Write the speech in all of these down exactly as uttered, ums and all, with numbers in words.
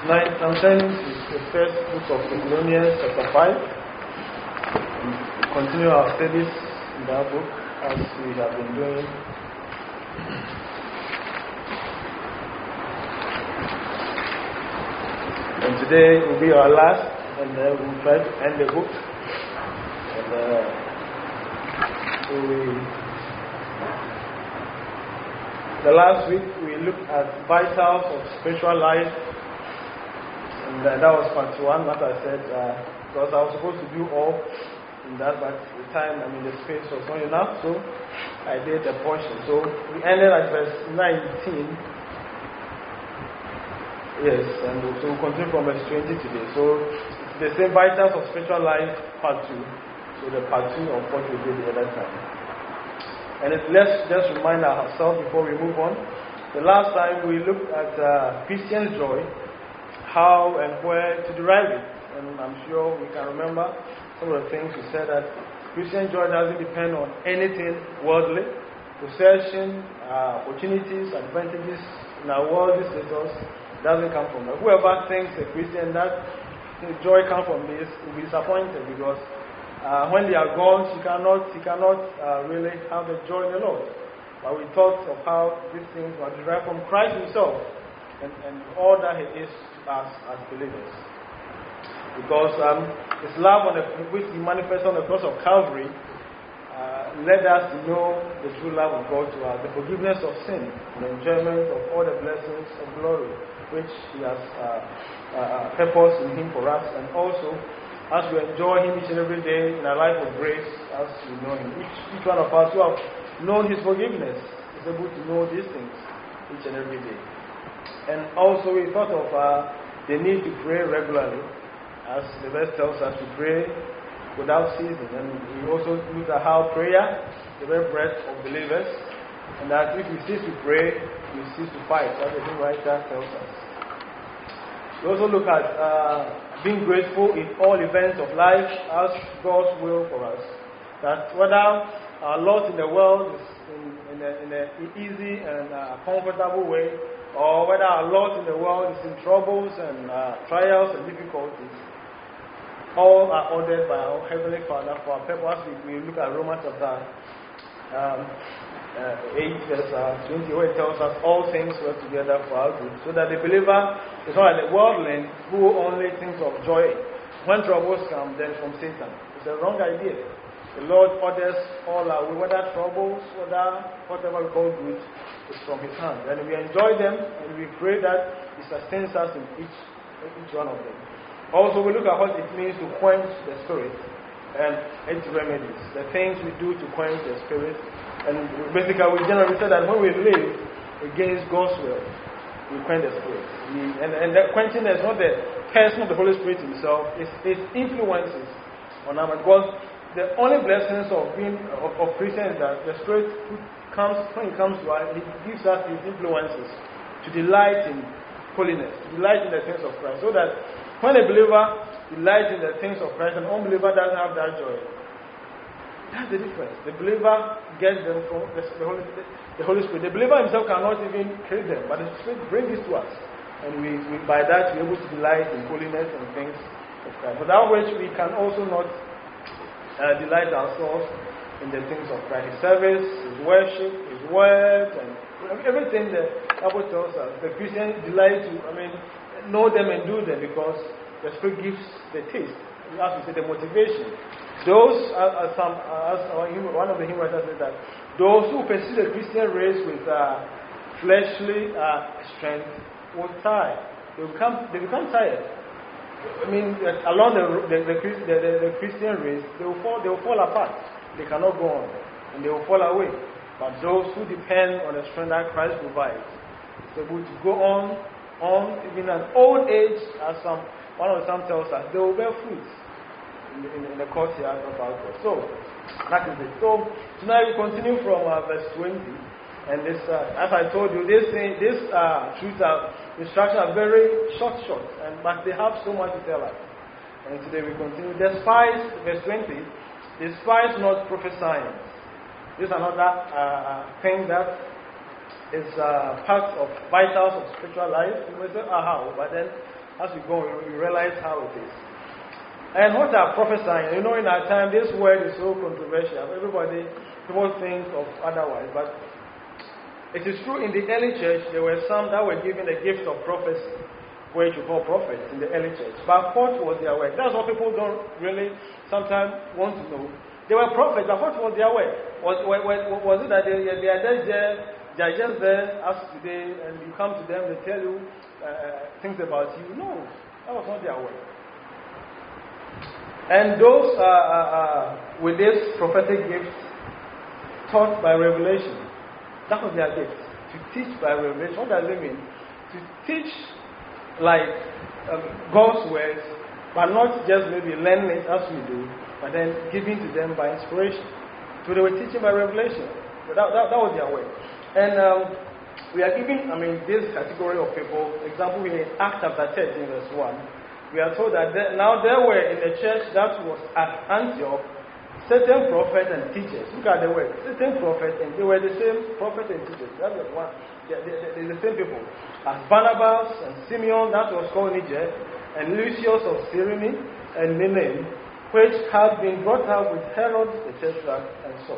Tonight I'm turning to the first book of Thessalonians, chapter five. We continue our studies in that book as we have been doing. And today will be our last, and then we'll try to end the book. And uh, so we, the last week we looked at vitals of spiritual life. And uh, that was part one, what I said, uh, because I was supposed to do all in that, but the time, I mean, the space was not enough, so I did a portion. So we ended at verse nineteen. Yes, and so we'll continue from verse twenty today. So it's the same vitals of spiritual life, part two. So the part two of what we did the other time. And it, let's just remind ourselves before we move on. The last time we looked at uh, Christian joy, how and where to derive it. And I'm sure we can remember some of the things we said, that Christian joy doesn't depend on anything worldly. Possession, uh, opportunities, advantages in our worldly status doesn't come from that. Whoever thinks a Christian that joy comes from this will be disappointed, because uh, when they are gone, he cannot, he cannot uh, really have the joy in the Lord. But we thought of how these things were derived from Christ himself and, and all that he is as, as believers. Because um, his love on the, which he manifested on the cross of Calvary uh, led us to know the true love of God to us, the forgiveness of sin, the enjoyment of all the blessings of glory which he has uh, uh, purposed in him for us, and also as we enjoy him each and every day in our life of grace as we know him. Each, each one of us who have known his forgiveness is able to know these things each and every day. And also we thought of uh, the need to pray regularly, as the verse tells us to pray without ceasing. And we also looked at how prayer is the very breath of believers, and that if we cease to pray, we cease to fight. That's the thing writer tells us. We also look at uh, being grateful in all events of life as God's will for us. That whether our lot in the world is in, in, a, in an easy and uh, comfortable way, or whether our lot in the world is in troubles and uh, trials and difficulties, all are ordered by our Heavenly Father for our purpose. We, we look at Romans chapter um, uh, eight, verse uh, twenty, where it tells us all things work together for our good. So that the believer is not like the worldling who only thinks of joy when troubles come, then from Satan. It's a wrong idea. The Lord orders all our, whether troubles, whether whatever we call good, is from his hand. And we enjoy them, and we pray that he sustains us in each, each one of them. Also, we look at what it means to quench the spirit and its remedies, the things we do to quench the spirit. And basically, we generally say that when we live against God's will, we quench the spirit. We, and, and that quenching is not the person of the Holy Spirit himself, it's its influences on our, because the only blessings of being of, of Christians is that the Spirit comes, when He comes to us, He gives us His influences to delight in holiness, to delight in the things of Christ. So that when a believer delights in the things of Christ, an unbeliever doesn't have that joy. That's the difference. The believer gets them from the, the, Holy, the, the Holy Spirit. The believer himself cannot even create them, but the Spirit brings this to us. And we, we by that we're able to delight in holiness and things of Christ. Without which we can also not Uh, delight ourselves in the things of Christ, His service, His worship, His word, and everything the Bible tells us. The Christians delight to, I mean, know them and do them, because the Spirit gives the taste. As we say, the motivation. Those, uh, uh, some, uh, as our, one of the hymn writers said, that those who pursue the Christian race with uh, fleshly uh, strength will tire. They become, they become tired. I mean, along the the, the, the, the Christian race, they will fall. They will fall apart. They cannot go on, and they will fall away. But those who depend on the strength that Christ provides, is able to go on, on even an old age. As some one of the Psalms tells us, they will bear fruits in the, in, in the courtyard of our God. So that is it. So tonight we continue from uh, verse twenty. And this, uh, as I told you, this thing, this uh, truth, uh, instructions are very short, short, and but they have so much to tell us. And today we continue. Despise, verse twenty, despise not prophesying. This is another uh, thing that is uh, part of vitals of spiritual life. You may say, ah, how? But then as we go, you realize how it is. And what are prophesying? You know, in our time, this word is so controversial. Everybody, people think of otherwise. But it is true, in the early church, there were some that were given the gift of prophecy, which you call prophets in the early church. But what was their work? That's what people don't really sometimes want to know. They were prophets, but what was their work? Was, was, was it that they, they are just there, they are just there as today, and you come to them, they tell you uh, things about you? No, that was not their work. And those uh, uh, uh, with this prophetic gift taught by revelation. That was their gift, to teach by revelation. What does it mean? To teach like um, God's words, but not just maybe learning it as we do, but then giving to them by inspiration. So they were teaching by revelation. So that, that, that was their way. And um, we are giving, I mean, this category of people, example, in Acts chapter thirteen, verse one, we are told that there, now there were in the church that was at Antioch certain prophets and teachers. Look at the word, certain prophets, and they were the same prophets and teachers. That was one. They're, they're, they're the same people. As Barnabas and Simeon, that was called Niger, and Lucius of Cyrene and Manaen, which had been brought up with Herod the Tetrarch and Saul.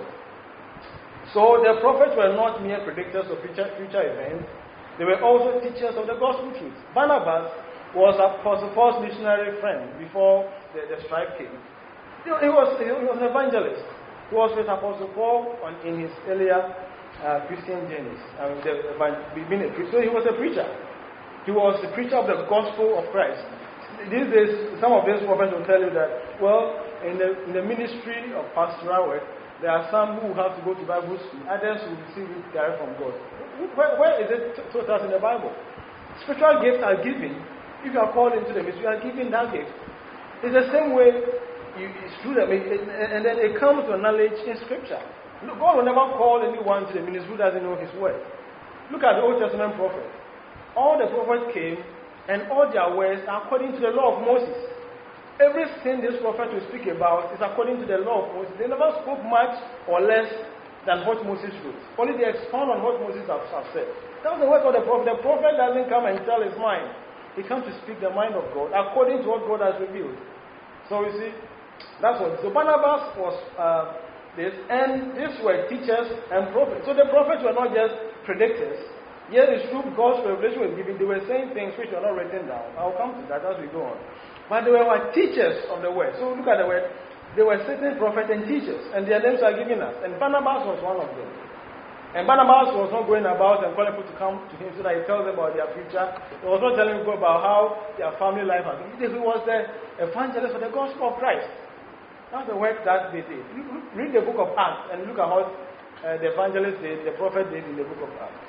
So the prophets were not mere predictors of future, future events. They were also teachers of the gospel truth. Barnabas was Apostle Paul's missionary friend before the, the strike came. He was, he was an evangelist. He was with Apostle Paul on, in his earlier uh, Christian journeys. I mean, the, being a, so he was a preacher. He was the preacher of the gospel of Christ. These days, some of these prophets will tell you that, well, in the, in the ministry of pastoral work, there are some who have to go to Bible school. Others will receive it direct from God. Where, where is it taught us in the Bible? Spiritual gifts are given. If you are called into the ministry, you are given that gift. It's the same way you, it's true that, and then it comes to knowledge in Scripture. Look, God will never call anyone to the ministry who doesn't know His word. Look at the Old Testament prophets. All the prophets came, and all their words are according to the law of Moses. Everything this prophet will speak about is according to the law of Moses. They never spoke much or less than what Moses wrote. Only they expound on what Moses has, has said. That's the work of the prophet. The prophet doesn't come and tell his mind. He comes to speak the mind of God according to what God has revealed. So you see, that's what. So Barnabas was uh, this, and these were teachers and prophets. So the prophets were not just predictors. Yes, it's true, God's revelation was given. They were saying things which were not written down. I'll come to that as we go on. But they were like teachers of the word. So look at the word. They were certain prophets and teachers, and their names are given us. And Barnabas was one of them. And Barnabas was not going about and calling people to come to him so that he tells them about their future. He was not telling people about how their family life has been. He was the evangelist for the gospel of Christ. That's the work that they did. Read the book of Acts and look at what uh, the evangelist did, the prophet did in the book of Acts.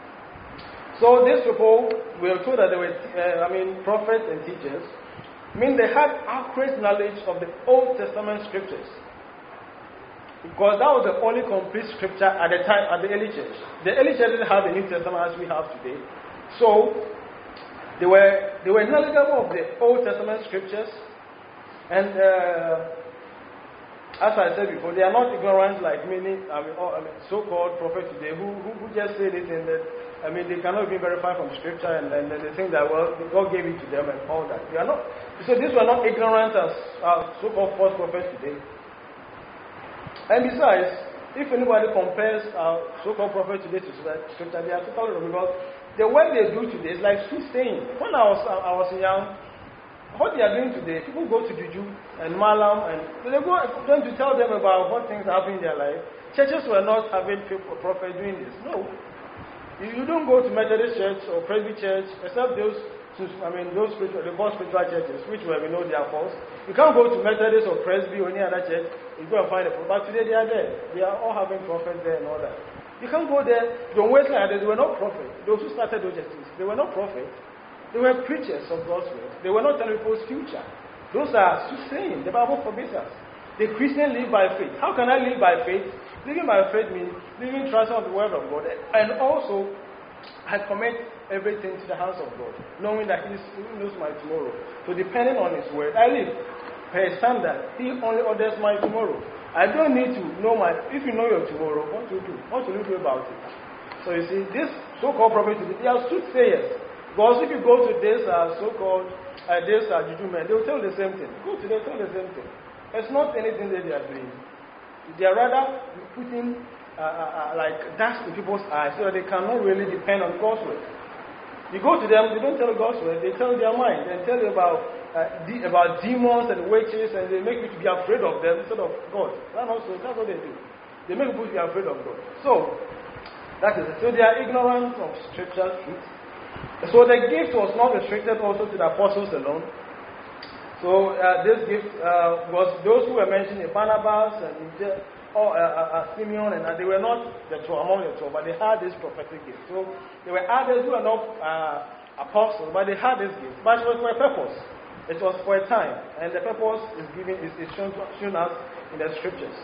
So these people, we are told that they were, uh, I mean, prophets and teachers. I mean, they had accurate knowledge of the Old Testament scriptures. Because that was the only complete scripture at the time, at the early church. The early church didn't have the New Testament as we have today. So, they were they were knowledgeable of the Old Testament scriptures. And, uh, as I said before, they are not ignorant like many I mean, oh, I mean, so-called prophets today who, who, who just say this and that. I mean, they cannot be verified from scripture, and then they think that, well, God gave it to them and all that. They are not. So, these were not ignorant as uh, so-called false prophets today. And besides, if anybody compares our so-called prophet today to scripture, they are totally wrong, because the work they do today is like soothsaying. When I was I was young, what they are doing today, people go to Juju and Malam, and they go going to tell them about what things happen in their life. Churches were not having people, prophets doing this. No, you, you don't go to Methodist church or Presby church, except those. I mean, those spiritual, the most spiritual churches, which where we know they are false. You can't go to Methodist or Presby or any other church. You go and find a prophet. But today they are there. They are all having prophets there and all that. You can't go there. Don't waste like that. They were not prophets. Those who started those churches, they were not prophets. They were preachers of God's word. They were not telling people's future. Those are soothsaying. The Bible forbids us. The Christian live by faith. How can I live by faith? Living by faith means living trust on the word of God, and also I commit everything to the hands of God, knowing that He knows my tomorrow. So depending on His word, I live per standard. He only orders my tomorrow. I don't need to know my. If you know your tomorrow, what do you do? What will you do about it? So you see, this so-called prophets, they are soothsayers. Because if you go to this uh, so-called uh, this uh, juju men, they will tell the same thing. Go to them, tell the same thing. It's not anything that they are doing. They are rather putting uh, uh, uh, like dust in people's eyes so that they cannot really depend on God's word. You go to them, they don't tell God's word, they tell their mind and tell you about uh, de- about demons and witches, and they make you to be afraid of them instead of God. That's also that's what they do. They make people to be afraid of God. So that is it. So they are ignorant of scriptural truth. So the gift was not restricted also to the apostles alone. So uh, this gift uh, was those who were mentioned in Barnabas and in Je- or, uh, uh, uh, Simeon, and uh, they were not the two among the two, but they had this prophetic gift. So there were others who were not uh, apostles, but they had this gift. But it was for a purpose. It was for a time, and the purpose is given is, is shown, shown us in the scriptures.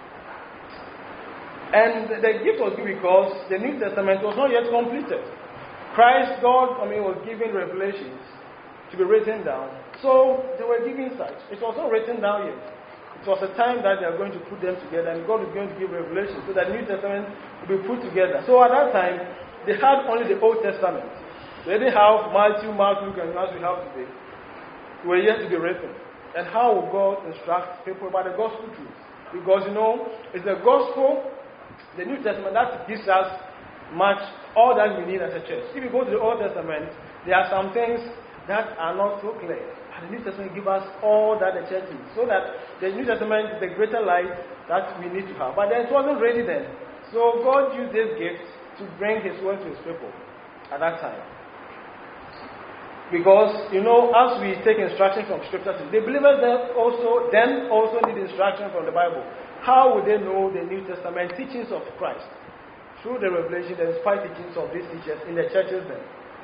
And the gift was given because the New Testament was not yet completed. Christ, God, I mean, was giving revelations to be written down. So they were giving such. It was not written down yet. It was a time that they are going to put them together, and God is going to give revelation so that New Testament will be put together. So at that time, they had only the Old Testament. They didn't have Matthew, Mark, Luke, and as we have today. They were yet to be written. And how will God instruct people about the gospel truth? Because you know, it's the gospel, the New Testament, that gives us much, all that we need as a church. If you go to the Old Testament, there are some things that are not so clear. And the New Testament gives us all that the church needs. So that the New Testament is the greater light that we need to have. But then it wasn't ready then. So God used this gift to bring His word to His people at that time. Because, you know, as we take instruction from Scripture, the believers then also, then also need instruction from the Bible. How would they know the New Testament teachings of Christ? Through the revelation, the inspired teachings of these teachers in the churches then.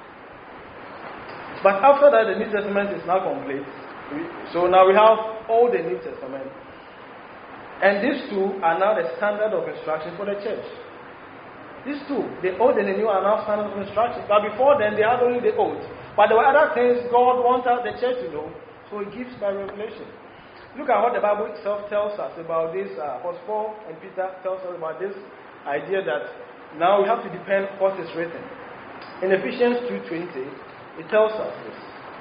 But after that, the New Testament is now complete. So now we have all the New Testament. And these two are now the standard of instruction for the church. These two, the Old and the New, are now standard of instruction. But before then, they had only the Old. But there were other things God wanted the church to know, so He gives by revelation. Look at what the Bible itself tells us about this. Uh, Apostle Paul and Peter tells us about this idea that now we have to depend on what is written. In Ephesians two twenty, it tells us this.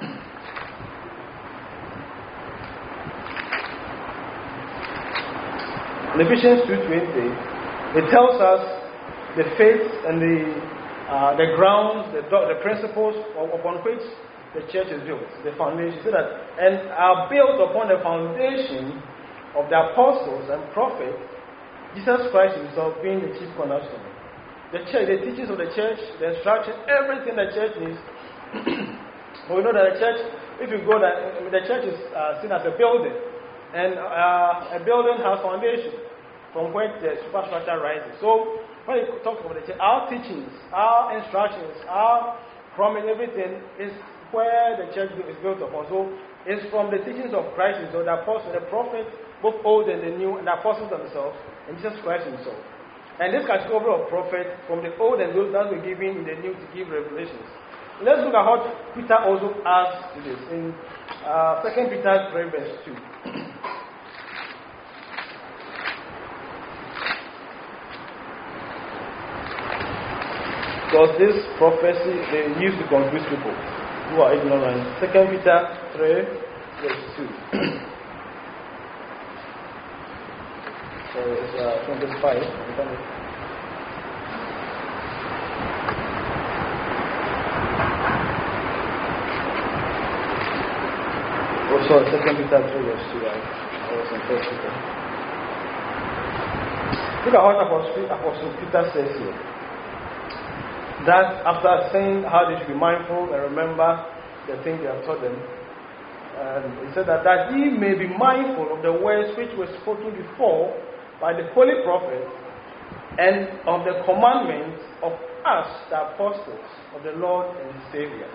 In Ephesians two twenty, it tells us the faith and the uh, the grounds, the, the principles upon which the church is built, the foundation. So that and are built upon the foundation of the apostles and prophets, Jesus Christ Himself being the chief cornerstone. The church, the teachings of the church, the instruction, everything the church needs. But we know that the church, if you go there, the church is uh, seen as a building, and uh, a building has foundation from where the superstructure rises. So when you talk about the church, our teachings, our instructions, our promise, everything is where the church is built upon. So it's from the teachings of Christ Himself, the apostles, the prophets, both old and the new, and the apostles themselves, and Jesus Christ Himself. And this category of prophets from the old and those that were given in the new to give revelations. Let's look at what Peter also adds to this in uh, Second Peter three verse two. Because this prophecy they used to confuse people who are ignorant. Second Peter three verse two. So it's uh, from verse five. Oh, sorry, Second Peter three verse two. I was in First Peter. Look at what Apostle, Apostle Peter says here. That after saying how they should be mindful and remember the things they have taught them, and he said that, that ye may be mindful of the words which were spoken before by the holy prophets, and of the commandments of us, the apostles of the Lord and Savior.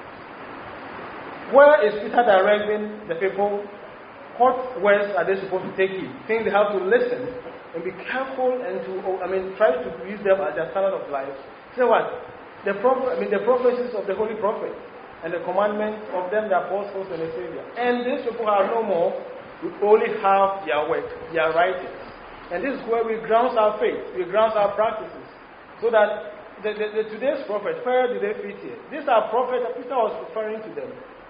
Where is Peter directing the people? What words are they supposed to take in? Things they have to listen and be careful and to, I mean, try to use them as their standard of life. Say what? The prophet, I mean, the prophecies of the holy prophet and the commandments of them, the apostles and the Savior. And these people are no more. We only have their work, their writings. And this is where we ground our faith, we ground our practices. So that the, the, the today's prophets, where do they fit here? These are prophets that Peter was referring to them.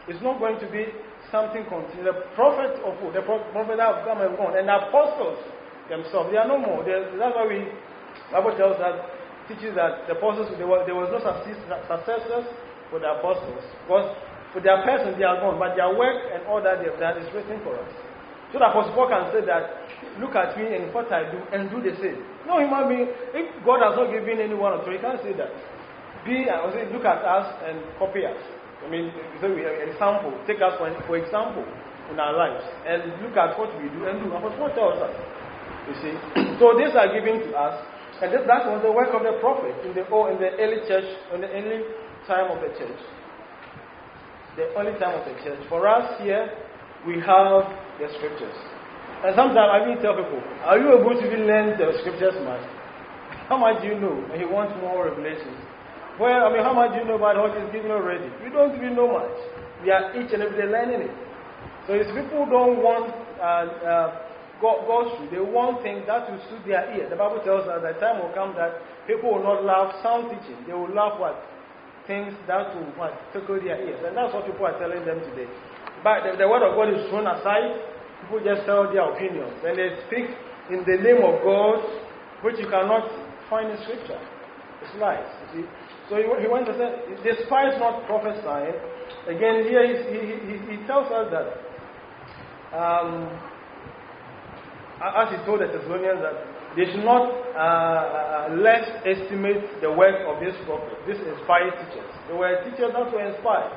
It's not going to be something continuous. The prophet of who? The prophet that have come and gone. And the apostles themselves, they are no more. They, that's why we, the Bible tells us, teaches that the apostles, there was, there was no successors for the apostles. Because for their person, they are gone. But their work and all that they have done is written for us. So the Apostle Paul can say that, look at me and what I do, and do the same. No human being, if God has not given anyone authority, he can't say that. Be, I say, look at us and copy us. I mean, so we have an example. Take us for, for example in our lives, and look at what we do and do. Apostle Paul tells us. You see, so these are given to us, and this, that was the work of the prophet in the in the early church, in the early time of the church. The early time of the church. For us here, we have the scriptures. And sometimes I even tell people, are you able to even learn the scriptures much? How much do you know? And you want more revelations. Well, I mean, how much do you know about what is given already? We don't even know much. We are each and every day learning it. So if people don't want uh, uh, God, God's truth, they want things that will suit their ear. The Bible tells us that time will come that people will not love sound teaching. They will love what? Things that will what? Tickle their ears. And that's what people are telling them today. But the, the word of God is thrown aside. People just tell their opinions. And they speak in the name of God, which you cannot find in Scripture. It's lies, you see. So he, he went to say, despise not prophesying. Again, here he, he, he tells us that, um, as he told the Thessalonians, that they should not uh, uh, less estimate the work of this prophet, these inspired teachers. They were teachers that were inspired.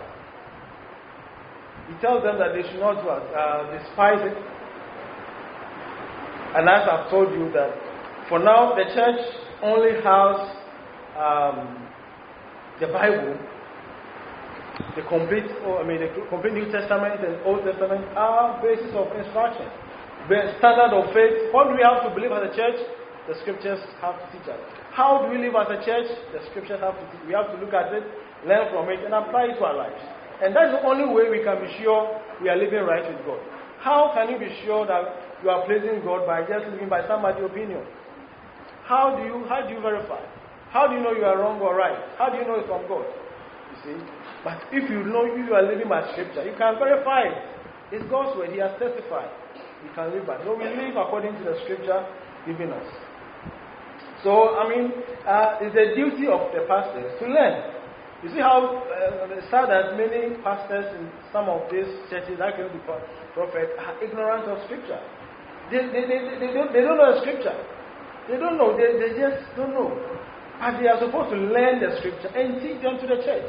He tells them that they should not uh, despise it. And as I've told you that for now the church only has um, the Bible, the complete, I mean, the complete New Testament and Old Testament are basis of instruction, the standard of faith. What do we have to believe as a church? The scriptures have to teach us. How do we live as a church? The scriptures have to teach. We have to look at it, learn from it, and apply it to our lives. And that's the only way we can be sure we are living right with God. How can you be sure that you are pleasing God by just living by somebody's opinion? How do you how do you verify? How do you know you are wrong or right? How do you know it's from God? You see? But if you know you are living by Scripture, you can verify it. It's God's word. He has testified. You can live by it. No, we live according to the Scripture given us. So, I mean, uh, it's the duty of the pastors to learn. You see how uh, it's sad that many pastors in some of these churches, like the prophet, are ignorant of Scripture. They, they, they, they, don't, they don't know the Scripture. They don't know. They, they just don't know. But they are supposed to learn the Scripture and teach them to the church.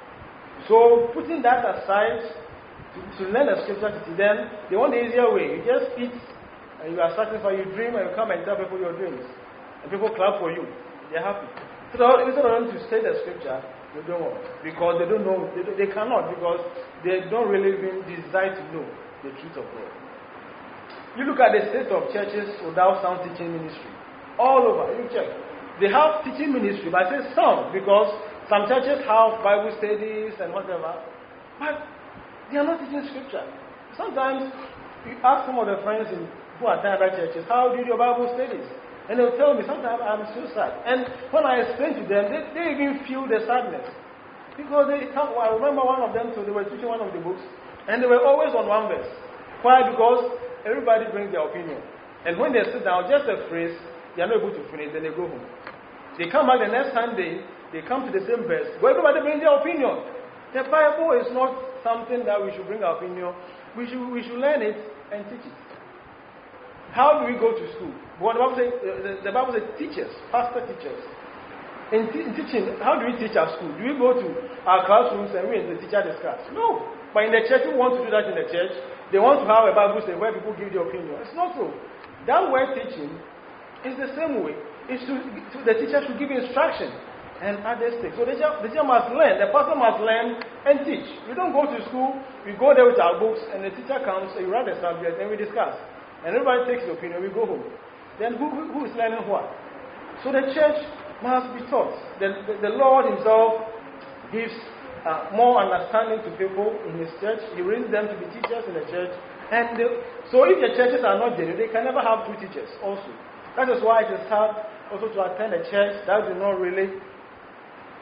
So putting that aside, to, to learn the Scripture to teach them, they want the easier way. You just eat and you are satisfied, you dream and you come and tell people your dreams. And people clap for you. They are happy. So instead of them to say the Scripture, they don't want. Because they don't know, they, they cannot, because they don't really even desire to know the truth of God. You look at the state of churches without sound teaching ministry. All over, you check. They have teaching ministry, but I say some, because some churches have Bible studies and whatever, but they are not teaching Scripture. Sometimes you ask some of the friends in, who attend other churches, how do you do your Bible studies? And they'll tell me, sometimes I'm so sad. And when I explain to them, they, they even feel the sadness. Because they come, I remember one of them, so they were teaching one of the books, and they were always on one verse. Why? Because everybody brings their opinion. And when they sit down, just a phrase, they are not able to finish, then they go home. They come back the next Sunday, they come to the same verse, but everybody brings their opinion. The Bible is not something that we should bring our opinion. We should, we should learn it and teach it. How do we go to school? Well, the Bible says, the, the Bible says teachers, pastor teachers. In, te- in teaching, how do we teach our school? Do we go to our classrooms and we and the teacher discuss? No. But in the church, we want to do that in the church. They want to have a Bible study where people give their opinion. It's not so. That word teaching is the same way. It's to, to, the teacher should give instruction and others take. So the teacher, the teacher must learn. The pastor must learn and teach. We don't go to school. We go there with our books, and the teacher comes, and you write the subject, and we discuss. And everybody takes the opinion, we go home. Then who, who, who is learning what? So the church must be taught. The, the, the Lord Himself gives uh, more understanding to people in His church. He raises them to be teachers in the church. And the, so if the churches are not genuine, they can never have two teachers also. That is why it is hard also to attend a church that do not really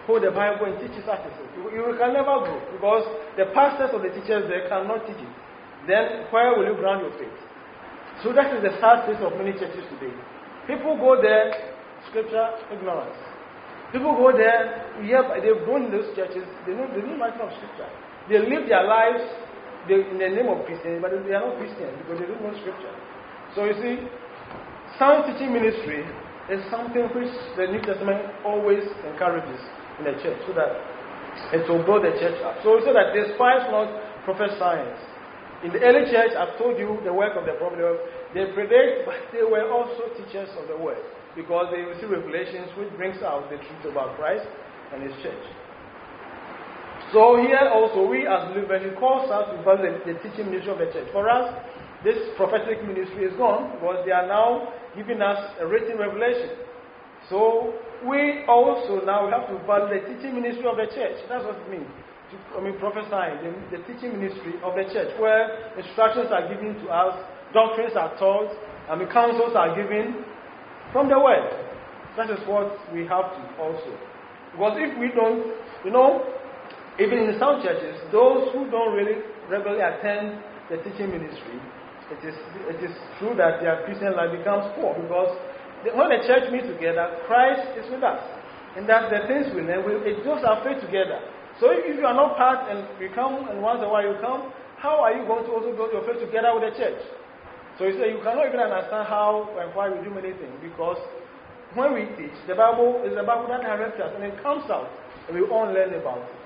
quote the Bible and teach it as it is. You, you can never grow because the pastors or the teachers there cannot teach it. Then where will you ground your faith? So that is the sad state of many churches today. People go there, scripture ignorance. People go there, yeah, they've grown in those churches, they know they know nothing of scripture. They live their lives they, in the name of Christianity, but they are not Christians because they don't know scripture. So you see, sound teaching ministry is something which the New Testament always encourages in the church, so that it will build the church up. So we say that despise not prophesying. In the early church, I've told you the work of the prophet. They predict, but they were also teachers of the word, because they receive revelations which brings out the truth about Christ and His church. So here also, we as believers, He calls us to value the, the teaching ministry of the church. For us, this prophetic ministry is gone because they are now giving us a written revelation. So we also now have to value the teaching ministry of the church. That's what it means. I mean, prophesying, the, the teaching ministry of the church, where instructions are given to us, doctrines are taught, I mean, counsels are given from the word. That is what we have to also. Because if we don't, you know, even in some churches, those who don't really regularly attend the teaching ministry, it is it is true that their Christian life becomes poor, because the, when the church meets together, Christ is with us. And that the things we learn, we, it goes our faith together. So if you are not part and you come and once in a while you come, how are you going to also build your faith together with the church? So you say you cannot even understand how and why we do many things, because when we teach, the Bible is the Bible that directs us, and it comes out and we all learn about it.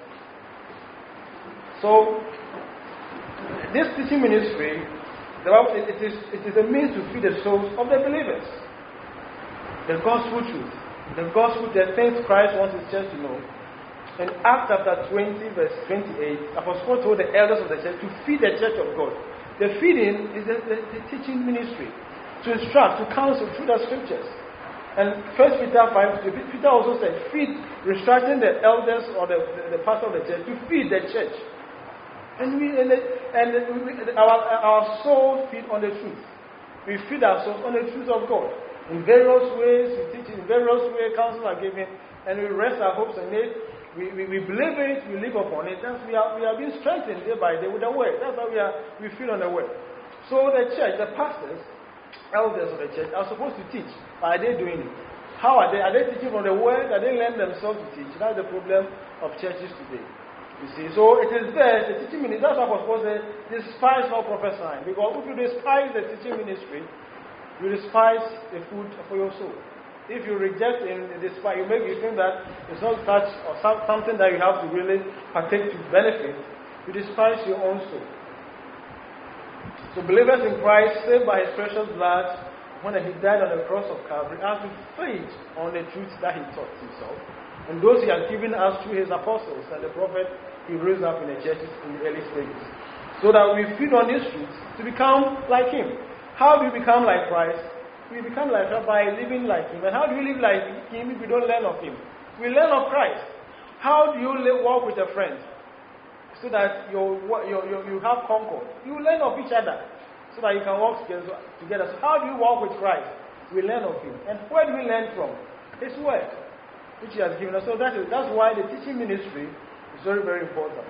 So this teaching ministry, the Bible, it is it is a means to feed the souls of the believers. The gospel truth, the gospel, the things Christ wants His church to know. In Acts chapter twenty, verse twenty-eight, Apostle Paul told the elders of the church to feed the church of God. The feeding is the, the, the teaching ministry, to instruct, to counsel through the scriptures. And First Peter five, Peter also said, feed, instructing the elders or the, the, the pastor of the church to feed the church. And we and, the, and we, our, our souls feed on the truth. We feed our souls on the truth of God. In various ways, we teach in various ways, counsels are given, and we rest our hopes on it. We, we, we believe it, we live upon it. That's, we, are, we are being strengthened day by day with the word. That's how we are we feel on the word. So the church, the pastors, elders of the church are supposed to teach. Are they doing it? How are they? Are they teaching from the word? Are they learning themselves to teach? That's the problem of churches today. You see, so it is there, the teaching ministry. That's what I was supposed to say, despise not prophesying. Because if you despise the teaching ministry, you despise the food for your soul. If you reject and despise, you make you think that it's not such or something that you have to really partake to benefit. You despise your own soul. So believers in Christ, saved by His precious blood, when He died on the cross of Calvary, are to feed on the truth that He taught Himself, and those He has given us through His apostles and the prophet He raised up in the churches in the early stages, so that we feed on these truths to become like Him. How do we become like Christ? We become like Him by living like Him. And how do we live like Him if we don't learn of Him? We learn of Christ. How do you live, walk with a friend so that you you have concord? You learn of each other so that you can walk together. together. So how do you walk with Christ? We learn of Him. And where do we learn from? His word, which He has given us. So that is, that's why the teaching ministry is very, very important.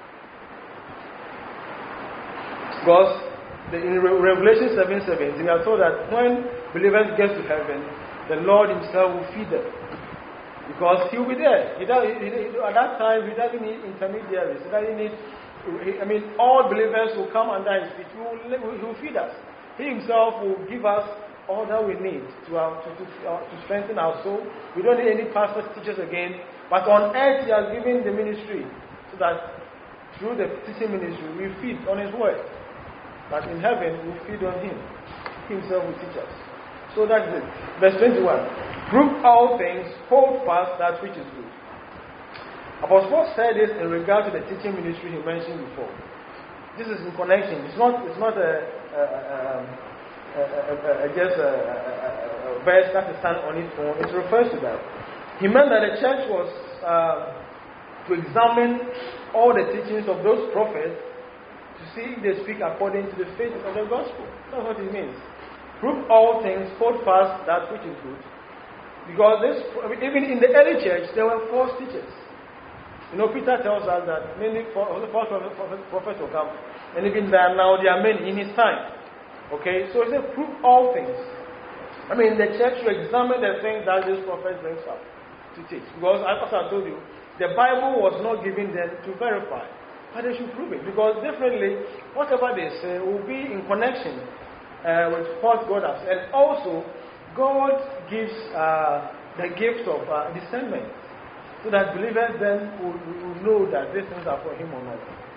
Because the, in Revelation seven seventeen, we are told that when believers get to heaven, the Lord Himself will feed them. Because He will be there. He does, he, he, at that time, He doesn't need intermediaries. He doesn't need, I mean, all believers will come under His feet. He will, he will feed us. He Himself will give us all that we need to, uh, to, to, uh, to strengthen our soul. We don't need any pastors, teachers again. But on earth, He has given the ministry so that through the teaching ministry, we feed on His word. But in heaven, we feed on Him. He Himself will teach us. So that's it. Verse twenty-one. Prove all things, hold fast that which is good. Apostle Paul said this in regard to the teaching ministry he mentioned before. This is in connection. It's not. It's not a, a, a, a, a, a just a, a, a verse that is stand on its own. It refers to that. He meant that the church was uh, to examine all the teachings of those prophets to see if they speak according to the faith of the gospel. That's what it means. Prove all things, hold fast that which is good. Because this, even in the early church, there were false teachers. You know, Peter tells us that many false prophets will come, and even there now there are many in his time. Okay, so he said, prove all things. I mean, the church should examine the things that this prophet brings up to teach. Because, as I told you, the Bible was not given them to verify, but they should prove it. Because definitely, whatever they say will be in connection uh, with what God has. And also, God gives uh, the gift of uh, discernment, so that believers then will, will know that these things are for him or not.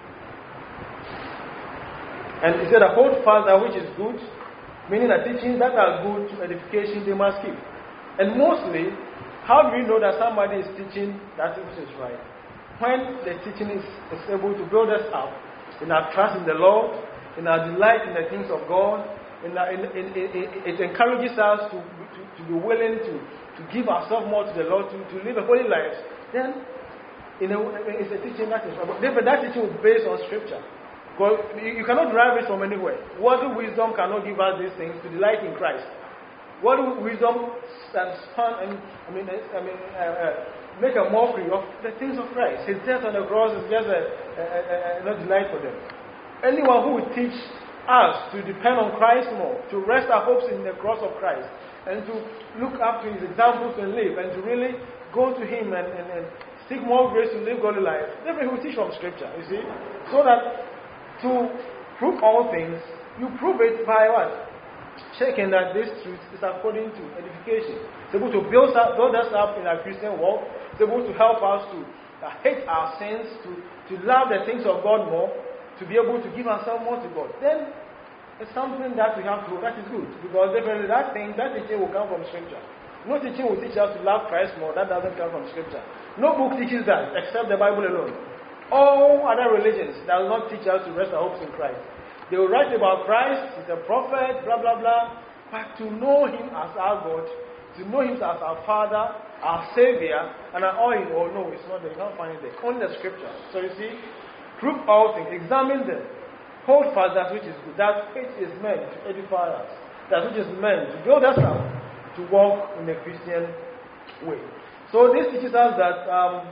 And he said, hold fast that which is good, meaning that teachings that are good to edification they must keep. And mostly, how do we know that somebody is teaching that which is right? When the teaching is, is able to build us up in our trust in the Lord, in our delight in the things of God, in our, in, in, in, in, it encourages us to, to, to be willing to, to give ourselves more to the Lord, to, to live a holy life, then in a, it's a teaching that is right. But that teaching is based on Scripture. Because you cannot derive it from anywhere. Worldly wisdom cannot give us these things to delight in Christ. Worldly wisdom stands stand and I mean, I mean, uh, uh, make a mockery of the things of Christ. His death on the cross is just a, a, a, a not delight for them. Anyone who will teach us to depend on Christ more, to rest our hopes in the cross of Christ, and to look up to his examples and live, and to really go to him and, and, and seek more grace to live godly life, definitely he will teach from Scripture, you see. So that to prove all things, you prove it by what? Checking that this truth is according to edification. It's able to build, up, build us up in our Christian walk. It's able to help us to uh, hate our sins, to, to love the things of God more, to be able to give ourselves more to God. Then it's something that we have to, that is good. Because definitely that thing, that teaching will come from Scripture. No teaching will teach us to love Christ more. That doesn't come from Scripture. No book teaches that except the Bible alone. All other religions does not teach us to rest our hopes in Christ. They will write about Christ, he's a prophet, blah, blah, blah. But to know him as our God, to know him as our Father, our Savior, and our all in all, no, it's not there. You can't find it there. Only the Scripture. So you see, prove all things, examine them. Hold fast that which is good. That which is meant to edify us. That which is meant to build us up, to walk in the Christian way. So this teaches us that um,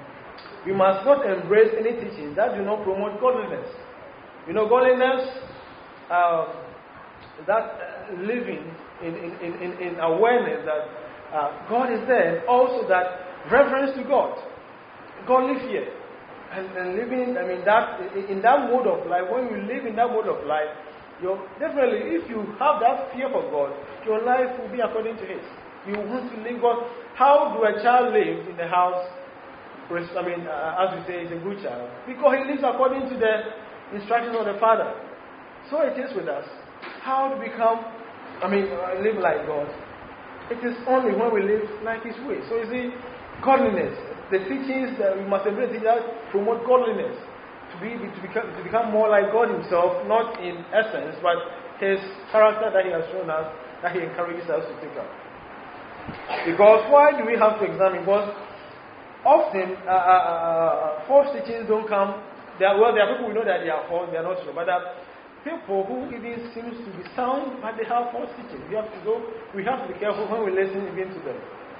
we must not embrace any teachings that do not promote godliness. You know, godliness, uh, that uh, living in, in, in, in awareness that uh, God is there, and also that reverence to God, godly fear, and, and living. I mean, that in that mode of life, when you live in that mode of life, you're definitely, if you have that fear for God, your life will be according to His. You want to live God. How do a child live in the house? I mean, uh, as we say, he's a good child. Because he lives according to the instructions of the Father. So it is with us. How to become, I mean, uh, live like God. It is only when we live like His way. So you see, godliness. The teachings that we must embrace that promote godliness. To be to become, to become more like God Himself, not in essence, but His character that He has shown us, that He encourages us to take up. Because why do we have to examine? Because often, uh, uh, uh, false teachings don't come. There are, well, there are people who know that they are false, they are not true. But there are people who even seems to be sound, but they have false teachings. We have to go. We have to be careful when we listen even to them.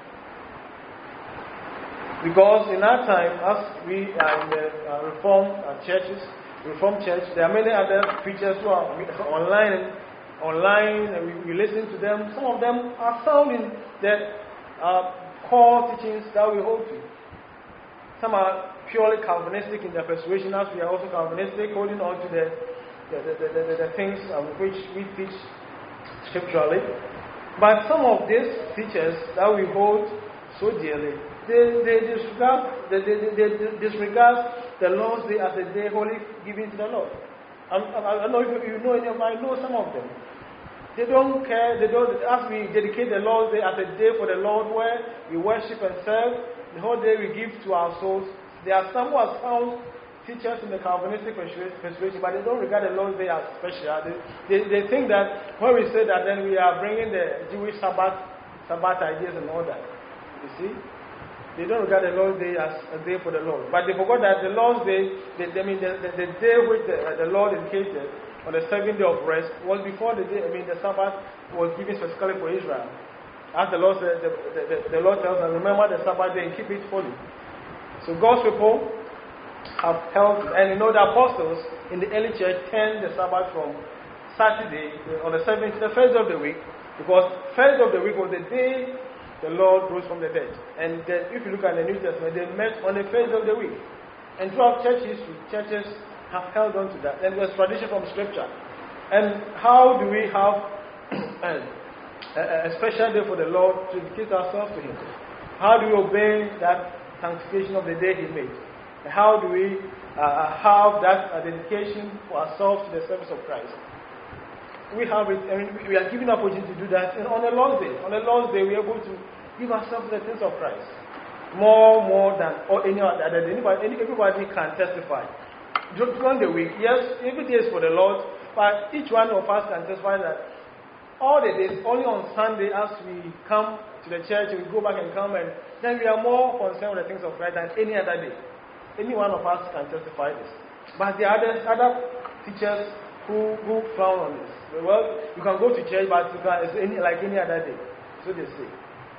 Because in our time, as we are in the uh, Reformed uh, churches, Reformed church, there are many other preachers who are online, and online, and we, we listen to them. Some of them are sound in the uh, core teachings that we hold to. Some are purely Calvinistic in their persuasion, as we are also Calvinistic, holding on to the the, the, the, the, the things um, which we teach scripturally. But some of these teachers that we hold so dearly, they, they disregard they, they, they, they disregard the Lord's Day as a day wholly given to the Lord. I, I, I don't know if you know any of them. I know some of them. They don't care. They don't. As we dedicate the Lord's Day as a day for the Lord, where we worship and serve, the whole day we give to our souls. There are some who are sound teachers in the Calvinistic persuasion, but they don't regard the Lord's Day as special. They, they, they think that when we say that, then we are bringing the Jewish Sabbath, Sabbath ideas and all that. You see? They don't regard the Lord's Day as a day for the Lord. But they forgot that the Lord's Day, they, I mean, the, the, the day which the, uh, the Lord indicated on the seventh day of rest was before the day, I mean, the Sabbath was given specifically for Israel. As the Lord said, the, the, the, the Lord tells us, remember the Sabbath day and keep it holy. So God's people have held, and you know the apostles in the early church turned the Sabbath from Saturday on the seventh, the first day of the week, because first day of the week was the day the Lord rose from the dead. And the, if you look at the New Testament, they met on the first day of the week. And throughout church history, churches have held on to that. And there's tradition from Scripture. And how do we have a, a special day for the Lord to dedicate ourselves to Him? How do we obey that sanctification of the day He made? And how do we uh, have that uh, dedication for ourselves to the service of Christ? We have it, I mean, we are given opportunity to do that. And on the Lord's day, on the Lord's day, we are able to give ourselves to the things of Christ. More, more than or any other. Anybody, everybody can testify. During the week, yes, every day is for the Lord, but each one of us can testify that all the days, only on Sunday, as we come to the church, we go back and come, and then we are more concerned with the things of Christ than any other day. Any one of us can testify this. But there are other, other teachers who, who frown on this. Well, you can go to church, but you can, it's any, like any other day. So they say.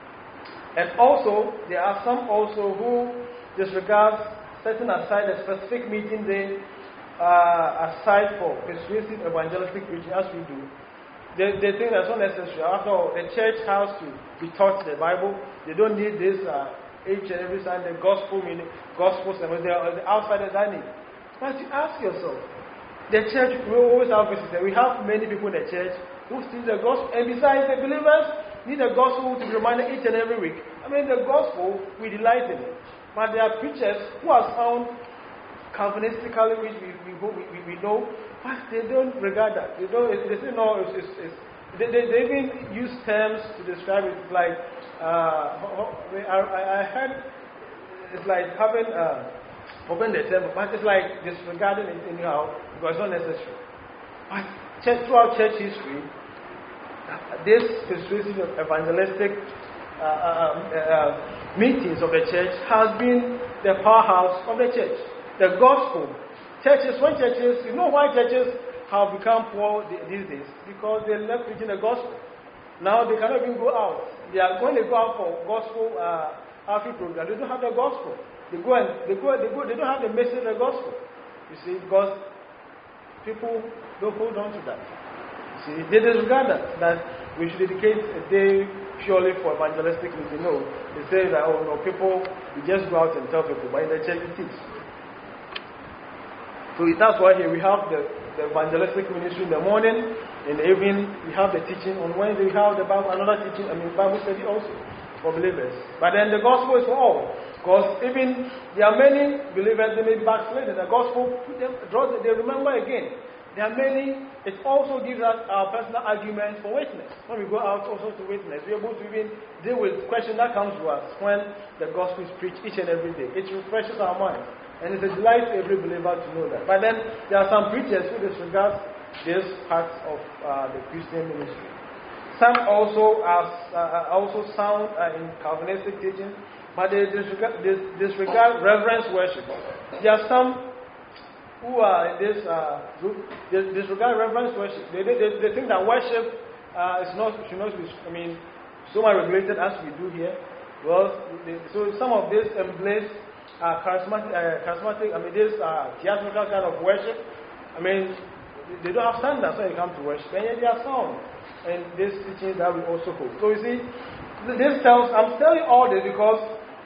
And also, there are some also who disregard setting aside a specific meeting day uh, aside for persuasive evangelistic preaching, as we do. They, they think that's not necessary. After all, the church has to be taught the Bible. They don't need this uh, each and every Sunday gospel meaning, gospel sermon. They are the outsiders that need. But you ask yourself, the church, we always have visitors. We have many people in the church who see the gospel. And besides, the believers need the gospel to be reminded each and every week. I mean, the gospel, we delight in it. But there are preachers who are found Calvinistically, which we, we, we, we know, but they don't regard that. They, don't, they say, no, it's, it's, it's, they, they, they even use terms to describe it. It's like, uh, I, I heard, it's like having, uh, open the term, but it's like disregarding it anyhow, because it's not necessary. But church, throughout church history, this persuasive evangelistic uh, uh, uh, meetings of the church has been the powerhouse of the church. The gospel. Churches, when churches, you know why churches have become poor these days? Because they left preaching the gospel. Now they cannot even go out. They are when they go out for gospel uh, outreach program, they don't have the gospel. They go and they go, they go, they don't have the message of the gospel. You see, because people don't hold on to that. You see, they disregard that, that we should dedicate a day purely for evangelistic meeting. No, they say that, oh no, people, we just go out and tell people, but in the church we teach. So that's why here we have the, the evangelistic ministry in the morning, in the evening we have the teaching. On Wednesday we have the Bible, another teaching, I mean Bible study also for believers. But then the gospel is for all. Because even there are many believers, they may be backslidden. The gospel, them, they remember again. There are many, it also gives us our personal arguments for witness. When we go out also to witness, we're able to even deal with questions that comes to us when the gospel is preached each and every day. It refreshes our minds. And it's a delight to every believer to know that. But then there are some preachers who disregard this part of uh, the Christian ministry. Some also are uh, also sound uh, in Calvinistic teaching, but they disregard, they disregard reverence worship. There are some who are in this uh, group, they disregard reverence worship. They, they, they think that worship uh, is not should not be, I mean, so much regulated as we do here. Well, they, so some of this embrace Uh, charismatic, uh, charismatic, I mean, this uh, theatrical kind of worship. I mean, they don't have standards when it comes to worship, and yet they are sound. And this teaching that we also hold. So you see, this tells, I'm telling all this because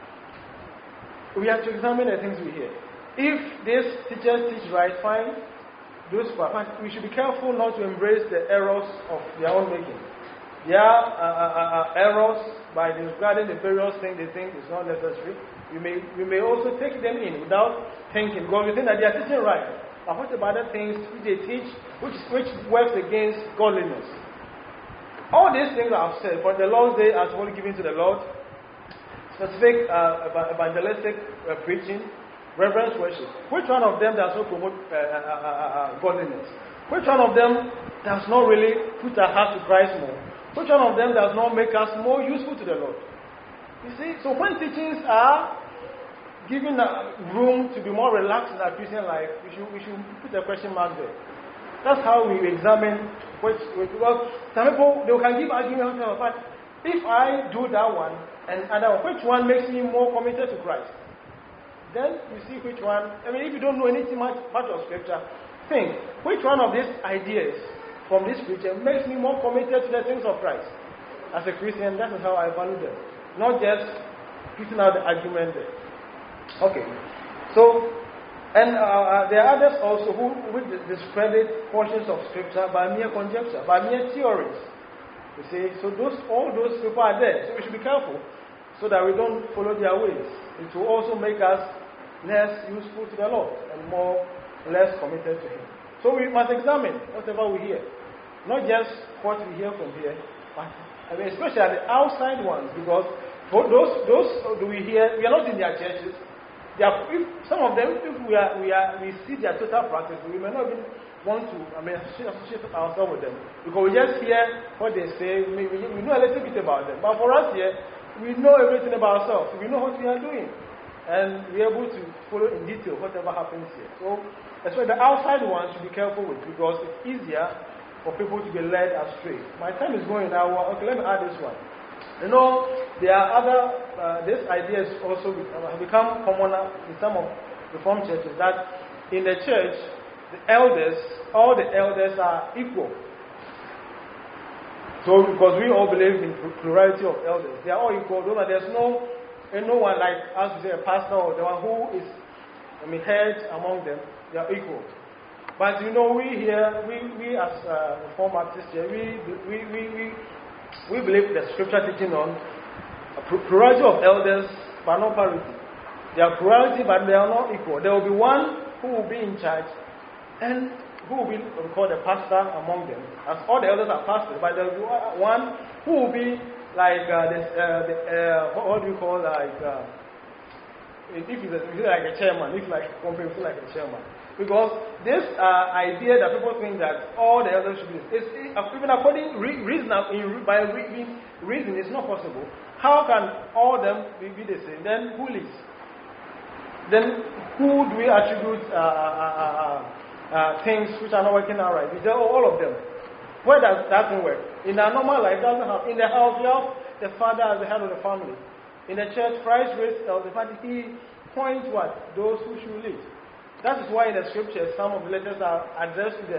we have to examine the things we hear. If these teachers teach right, fine, those but we should be careful not to embrace the errors of their own making. There are uh, uh, uh, errors by disregarding the various things they think is not necessary. We may, we may also take them in without thinking, because we think that they are teaching right. But what about other things which they teach, which, which works against godliness? All these things I've said, but the Lord's Day as only given to the Lord, specific uh, evangelistic uh, preaching, reverence worship. Which one of them does not promote uh, uh, uh, uh, godliness? Which one of them does not really put our heart to Christ more? Which one of them does not make us more useful to the Lord? You see, so when teachings are given room to be more relaxed in our Christian life, we should, we should put a question mark there. That's how we examine which, because some people, they can give arguments, but if I do that one, and, and which one makes me more committed to Christ? Then you see which one. I mean, if you don't know anything much, much of Scripture, think which one of these ideas from this Scripture makes me more committed to the things of Christ. As a Christian, that is how I value them. Not just putting out the argument there. Okay. So, and uh, there are others also who would discredit portions of Scripture by mere conjecture, by mere theories. You see, so those all those people are there. So we should be careful so that we don't follow their ways. It will also make us less useful to the Lord and more less committed to Him. So we must examine whatever we hear, not just what we hear from here, but I mean, especially the outside ones, because for those those do we hear, we are not in their churches. They are, if some of them, if we are we are we see their total practice, we may not even want to I mean associate ourselves with them, because we just hear what they say. We, we, we know a little bit about them, but for us here, we know everything about ourselves. We know what we are doing. And we're able to follow in detail whatever happens here. So that's why the outside ones should be careful with, because it's easier for people to be led astray. My time is going now. Okay, let me add this one. You know, there are other, uh, this idea has also uh, become commoner in some of Reformed churches, that in the church, the elders, all the elders are equal. So, because we all believe in plurality of elders, they are all equal. There's no And no one like us to say a pastor or the one who is, I mean, head among them, they are equal. But you know, we here, we, we as uh, Reformed Baptists here, we, we, we, we, we believe the Scripture teaching on a plurality of elders, but not parity. They are plurality, but they are not equal. There will be one who will be in charge, and who will be called the pastor among them. As all the elders are pastors, but there will be one who will be like uh, this, uh, the, uh, what, what do you call like uh, if it's, a, if it's like a chairman, if like a company, it's like a chairman. Because this uh, idea that people think that all the elders should be this, it's, even according re, reason in, by re, reason, it's not possible. How can all of them be, be the same? Then who leads? Then who do we attribute uh, uh, uh, uh, things which are not working out right? Is there all of them? Where does that thing work? In our normal life, it doesn't have. In the house, you have the father as the head of the family. In the church, Christ raised the family. He points what? Those who should lead. That is why in the scriptures, some of the letters are addressed to the,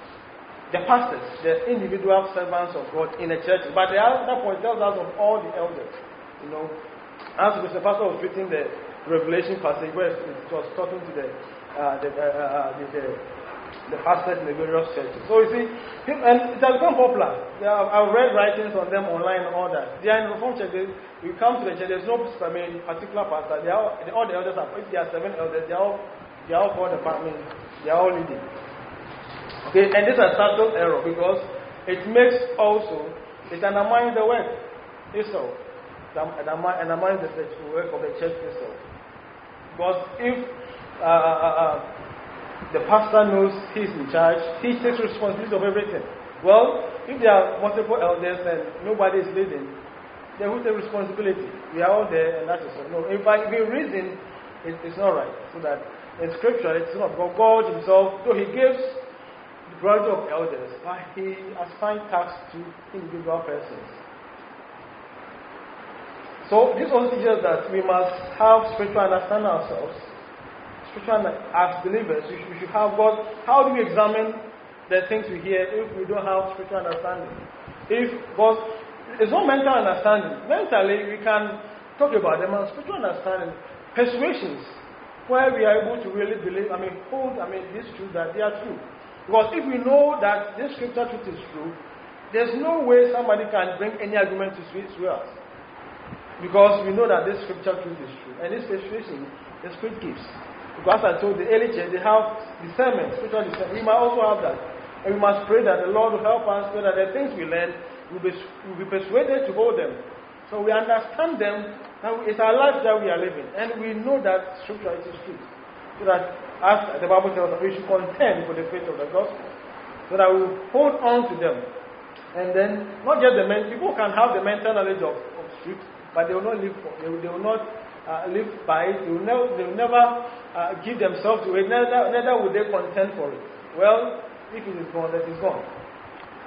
the pastors, the individual servants of God in the church. But the other point tells us of all the elders. You know, as Mister Pastor was reading the Revelation passage, where it was talking to the uh, the, uh, uh, the, the the pastors in the various churches. So you see, and it has become popular. Are, I've read writings on them online and all that. They are in Reformed churches. You come to the church, there's no I mean, particular pastor. They are, all the elders are, if there are seven elders, they are all, they are all called the family. They are all leading. Okay, and this is a subtle error, because it makes also, it undermines the work itself. It undermines the work of the church itself. Because if uh, uh, uh, the pastor knows he's in charge, he takes responsibility of everything. Well, if there are multiple elders and nobody is leading, then who takes responsibility? We are all there, and that is all. No, if I be reason, it, it's not right. So that in Scripture, it's not. But God Himself, though He gives the plurality of elders, but He assigns tasks to individual persons. So this also teaches that we must have spiritual understanding ourselves. Spiritual, as believers, we should, we should have God. How do we examine the things we hear if we don't have spiritual understanding? If God, there's no mental understanding. Mentally, we can talk about them, and spiritual understanding, persuasions, where we are able to really believe, I mean, hold, I mean, this truth that they are true. Because if we know that this scripture truth is true, there's no way somebody can bring any argument to sway us. Because we know that this scripture truth is true. And this persuasion, the Spirit gives. Because as I told the early church, they have discernment, spiritual discernment. We must also have that. And we must pray that the Lord will help us so that the things we learn will be, will be persuaded to hold them. So we understand them. Now it's our life that we are living. And we know that scripture is true. So that, as the Bible tells us, we should contend for the faith of the gospel. So that we will hold on to them. And then, not just the men, people can have the mental knowledge of, of truth, but they will not live for, they will, they will not uh, live by it. They will never, they will never uh, give themselves to it. Neither, neither will they contend for it. Well, if it is gone, that is gone.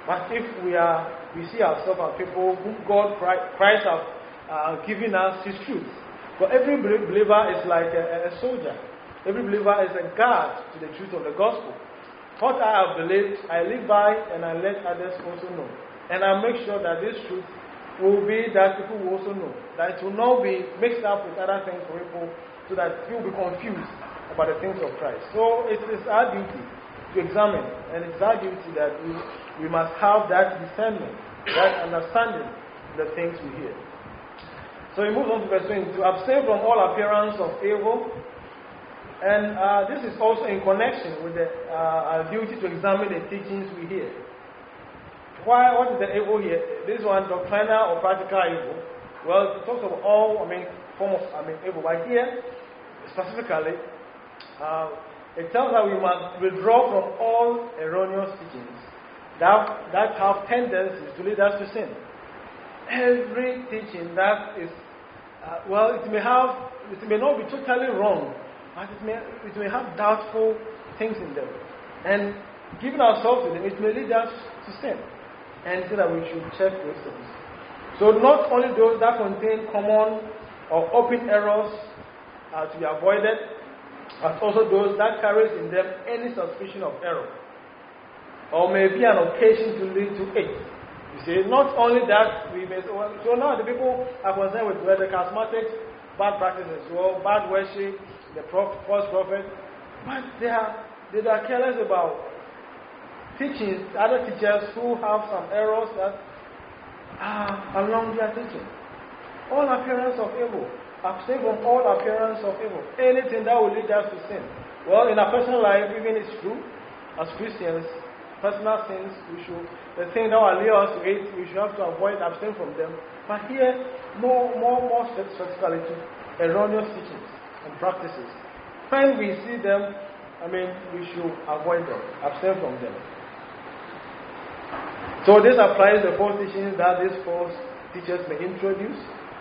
But if we are, we see ourselves as people whom God, Christ has uh, given us His truth. For every believer is like a, a soldier. Every believer is a guard to the truth of the gospel. What I have believed, I live by, and I let others also know. And I make sure that this truth will be that people will also know. That it will not be mixed up with other things for people, so that you will be confused about the things of Christ. So it is our duty to examine, and it's our duty that we, we must have that discernment, that understanding of the things we hear. So we move on to verse twenty. To abstain from all appearance of evil. And uh, this is also in connection with the, uh, our duty to examine the teachings we hear. Why? What is the evil here? This one, doctrinal or practical evil. Well, it talks about all, I mean, form of, I mean, evil. But here, specifically, uh, it tells that we must withdraw from all erroneous teachings that that have tendencies to lead us to sin. Every teaching that is, uh, well, it may have, it may not be totally wrong. But it may, it may have doubtful things in them. And giving ourselves to them, it may lead us to sin. And so that we should check those things. So not only those that contain common or open errors are to be avoided, but also those that carries in them any suspicion of error. Or maybe an occasion to lead to it. You see, not only that, we may, so now the people are concerned with the charismatics, bad practices, well, bad worship, the false prophet, but they are, they are careless about teachings, other teachers who have some errors that are along their teaching. All appearance of evil. Abstain from all appearance of evil. Anything that will lead us to sin. Well, in our personal life, even it's true, as Christians, personal sins, we should, the thing that will lead us to it, we should have to avoid, abstain from them. But here, more, more, more specifically to erroneous teachings and practices. When we see them, I mean, we should avoid them, abstain from them. So this applies the false teachings that these false teachers may introduce.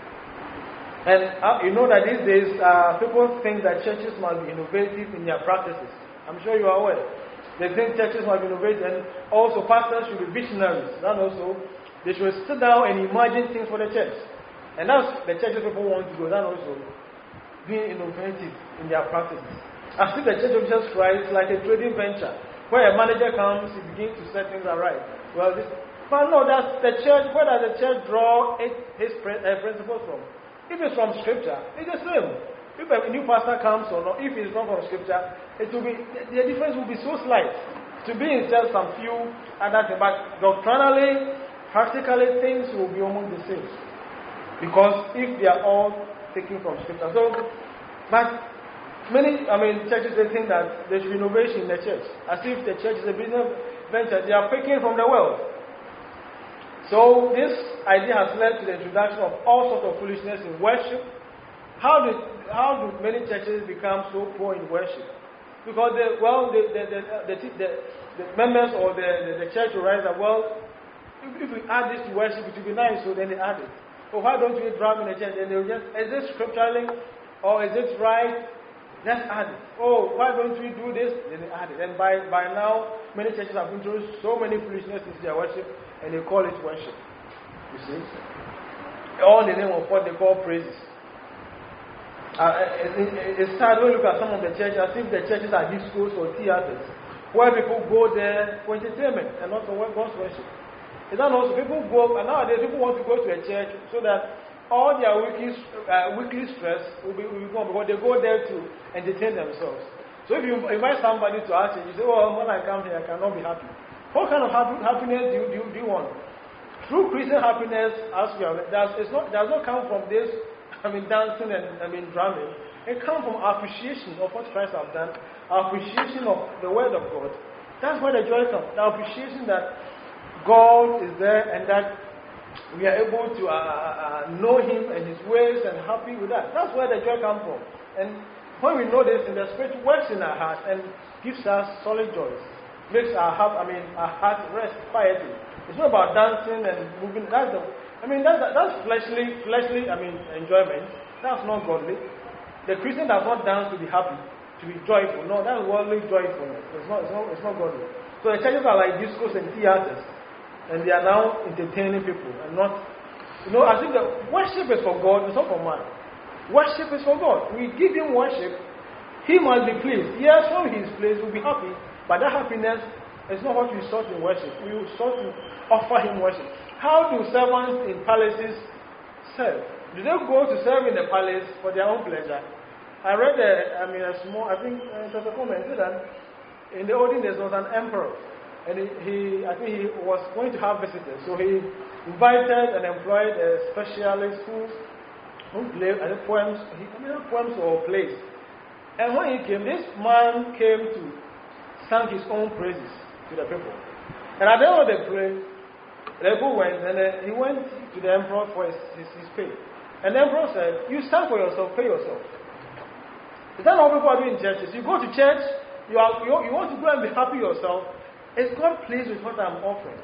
And uh, you know that these days, uh, people think that churches must be innovative in their practices. I'm sure you are aware. They think churches must be innovative, and also pastors should be visionaries. And also, they should sit down and imagine things for the church. And that's the churches people want to go. That also being innovative in their practices. As if the Church of Jesus Christ is like a trading venture, where a manager comes, he begins to set things right. Well, this, but no, that's the church. Where does the church draw it, his uh, principles from? If it's from Scripture, it's the same. If a new pastor comes or not, if it's not from Scripture, it will be the difference will be so slight. To be in just some few other things, but doctrinally, practically, things will be almost the same. Because if they are all taken from Scripture. So, but many, I mean, churches, they think that there should be innovation in the church. As if the church is a business venture. They are picking from the world. So, this idea has led to the introduction of all sorts of foolishness in worship. How do, how do many churches become so poor in worship? Because, the, well, the, the, the, the, the, the members or the, the, the church will rise up, well, if, if we add this to worship, it will be nice, so then they add it. Or why don't we drum in the church? And they'll just, is this scripturally? Or is it right? Let's add it. Oh, why don't we do this? Then they add it. And by, by now, many churches have introduced so many foolishness into their worship, and they call it worship. You see? All in the name of what they call praises. Uh, it, it's sad when you look at some of the churches, as if the churches are discos or theaters, where people go there for entertainment and not for God's worship. Is that also people go, and nowadays people want to go to a church so that all their weekly, uh, weekly stress will be, will be gone, because they go there to entertain themselves. So if you invite somebody to our church, you say, oh, when I come here, I cannot be happy. What kind of happy, happiness do you, do, you, do you want? True Christian happiness, as we have, does, it's not, does not come from this, I mean, dancing and I mean, drumming. It comes from appreciation of what Christ has done, appreciation of the Word of God. That's where the joy comes. The appreciation that God is there and that we are able to uh, uh, know Him and His ways and happy with that. That's where the joy comes from. And when we know this, and the Spirit works in our heart and gives us solid joy, makes our heart, I mean, our heart rest quietly. It's not about dancing and moving. That's the, I mean, that's that's fleshly, fleshly. I mean, enjoyment. That's not godly. The Christian does not dance to be happy, to be joyful. No, that's worldly joyfulness. It's not. It's not. It's not godly. So the churches are like discos and theaters. And they are now entertaining people and not, you know, as if the worship is for God, it's not for man. Worship is for God. We give him worship, he must be pleased. Yes, when he is pleased, we'll be happy, but that happiness is not what we sought in worship. We sought to offer him worship. How do servants in palaces serve? Do they go to serve in the palace for their own pleasure? I read, a, I mean, a small, I think, uh, there's a comment that in the olden days there was an emperor. And he, he, I think he was going to have visitors. So he invited and employed a specialist who, who played uh, poems, he made poems or plays. And when he came, this man came to sing his own praises to the people. And at the end of the play, the people went, and uh, he went to the emperor for his, his, his pay. And the emperor said, "You stand for yourself, pay yourself." Is that how people are doing in churches? You go to church, you, are, you, you want to go and be happy yourself. Is God pleased with what I'm offering?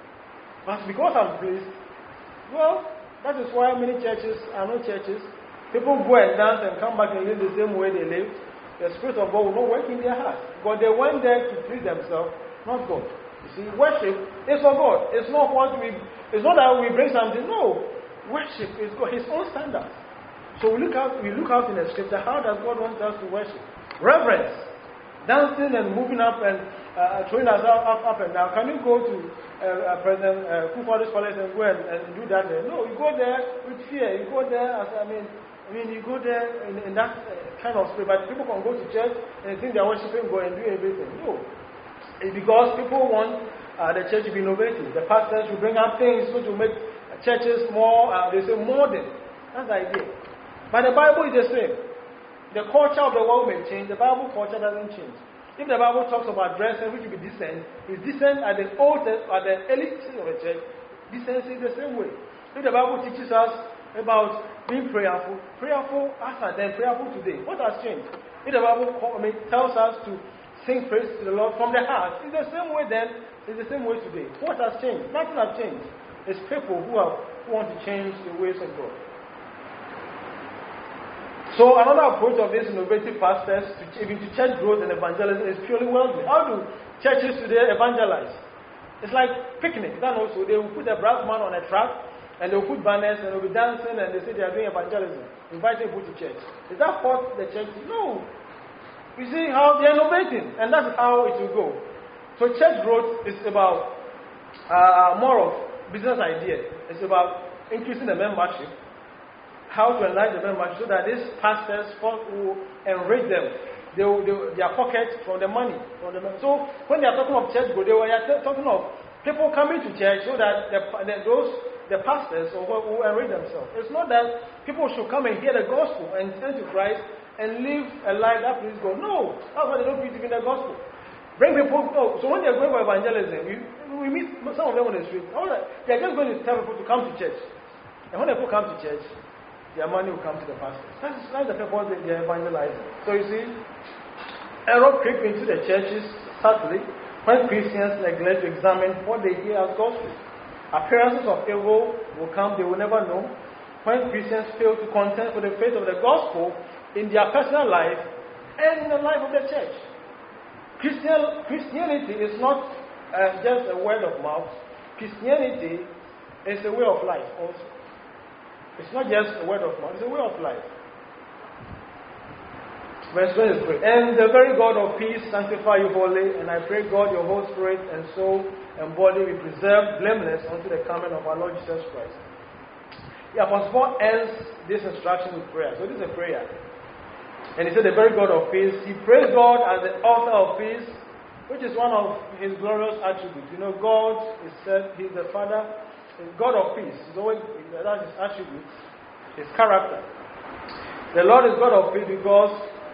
But because I'm pleased, well, that is why many churches are not churches. People go and dance and come back and live the same way they live. The Spirit of God will not work in their hearts. But they went there to please themselves, not God. You see, worship is for God. It's not what we. It's not that we bring something. No, worship is God, His own standard. So we look out. We look out in the Scripture. How does God want us to worship? Reverence, dancing and moving up and uh, throwing us up, up, up and down. Can you go to uh, uh, President uh, Kufuor's palace and go and, and do that there? No, you go there with fear. You go there as I mean. I mean, you go there in, in that uh, kind of spirit, but people can go to church and think they're worshiping God and do everything. No. It's because people want uh, the church to be innovative. The pastors will bring up things so to make churches more, uh, they say, modern. That's the idea. But the Bible is the same. The culture of the world may change, the Bible culture doesn't change. If the Bible talks about dressing, which will be decent, it's decent at the old, at the early stage of the church, decency is the same way. If the Bible teaches us about being prayerful, prayerful after then, prayerful today. What has changed? If the Bible I mean, tells us to sing praise to the Lord from the heart, it's the same way then, it's the same way today. What has changed? Nothing has changed. It's people who, have, who want to change the ways of God. So another approach of these innovative pastors, to, even to church growth and evangelism, is purely worldly. How do churches today evangelize? It's like picnic. Then also they will put a brass man on a track, and they'll put banners and they'll be dancing and they say they are doing evangelism, inviting people to church. Is that what the church is? No. You see how they're innovating, and that's how it will go. So church growth is about uh, more of business idea. It's about increasing the membership, how to enlarge the membership so that these pastors will enrich them. They will, they will, their pockets from the money. From the, so when they are talking of church growth, they were talking of people coming to church so that the, the, those the pastors will, will enrich themselves. It's not that people should come and hear the gospel and turn to Christ and live a life that pleases God. No, that's why they don't preach even the gospel. Bring people. Oh, so when they're going for evangelism, we, we meet some of them on the street. They're just going to tell people to come to church, and when people come to church, their money will come to the pastors. That's, that's the purpose that they're evangelizing. So you see, error creep into the churches subtly when Christians neglect to examine what they hear as gospel. Appearances of evil will come, they will never know. When Christians fail to contend with the faith of the gospel in their personal life and in the life of the church. Christian, Christianity is not uh, just a word of mouth. Christianity is a way of life also. It's not just a word of mouth, it's a way of life. Verse twenty-three. And the very God of peace sanctify you wholly, and I pray God your whole spirit and soul and body be preserved blameless unto the coming of our Lord Jesus Christ. The Apostle Paul ends this instruction with prayer. So this is a prayer. And he said, the very God of peace. He praised God as the author of peace, which is one of his glorious attributes. You know, God is said, he's the Father, he's God of peace. He's always, that's his attributes, his character. The Lord is God of peace because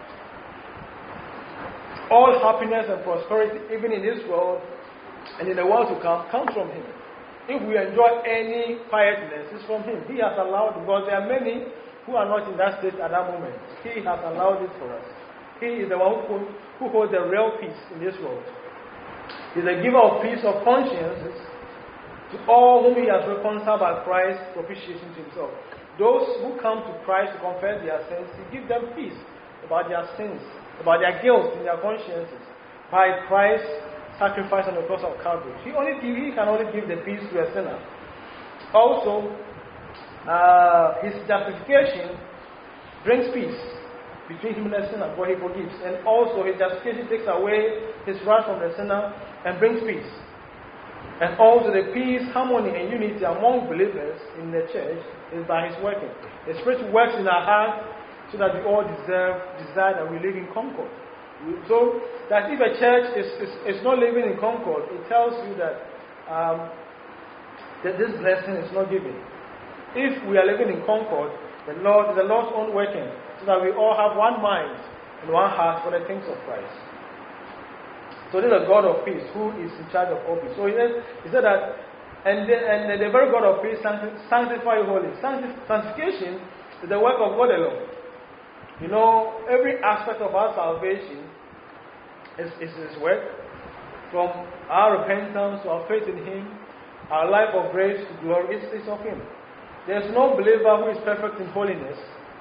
all happiness and prosperity, even in this world and in the world to come, comes from Him. If we enjoy any quietness, it's from Him. He has allowed, because there are many who are not in that state at that moment. He has allowed it for us. He is the one who, who holds the real peace in this world. He is the giver of peace of consciences to all whom He has reconciled by Christ's propitiation to Himself. Those who come to Christ to confess their sins, He gives them peace about their sins, about their guilt in their consciences, by Christ's sacrifice on the cross of Calvary. He only give, he can only give the peace to a sinner. Also, uh, his justification brings peace between him and the sinner, for he forgives. And also his justification takes away his wrath from the sinner and brings peace. And also the peace, harmony, and unity among believers in the church is by his working. The Spirit works in our hearts so that we all deserve, desire that we live in concord. So that if a church is, is, is not living in concord, it tells you that, um, that this blessing is not given. If we are living in concord, the Lord, the Lord's own working, so that we all have one mind and one heart for the things of Christ. So this is a God of peace who is in charge of all peace. So he said, he said that, and the, and the very God of peace sanctify you wholly. Sanctification is the work of God alone. You know, every aspect of our salvation is, is His work. From our repentance to our faith in Him, our life of grace to glory, it's, it's of Him. There's no believer who is perfect in holiness.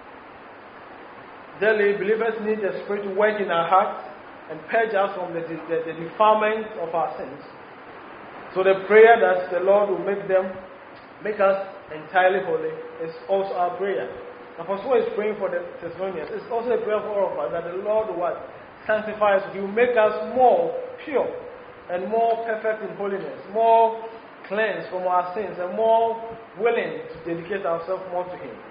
Daily, believers need the Spirit to work in our hearts and purge us from the, the, the defilement of our sins. So the prayer that the Lord will make them, make us entirely holy, is also our prayer. Apostle Paul is praying for the Thessalonians. It's also a prayer for all of us that the Lord will what? Sanctify us. He will make us more pure and more perfect in holiness, more cleansed from our sins, and more willing to dedicate ourselves more to Him.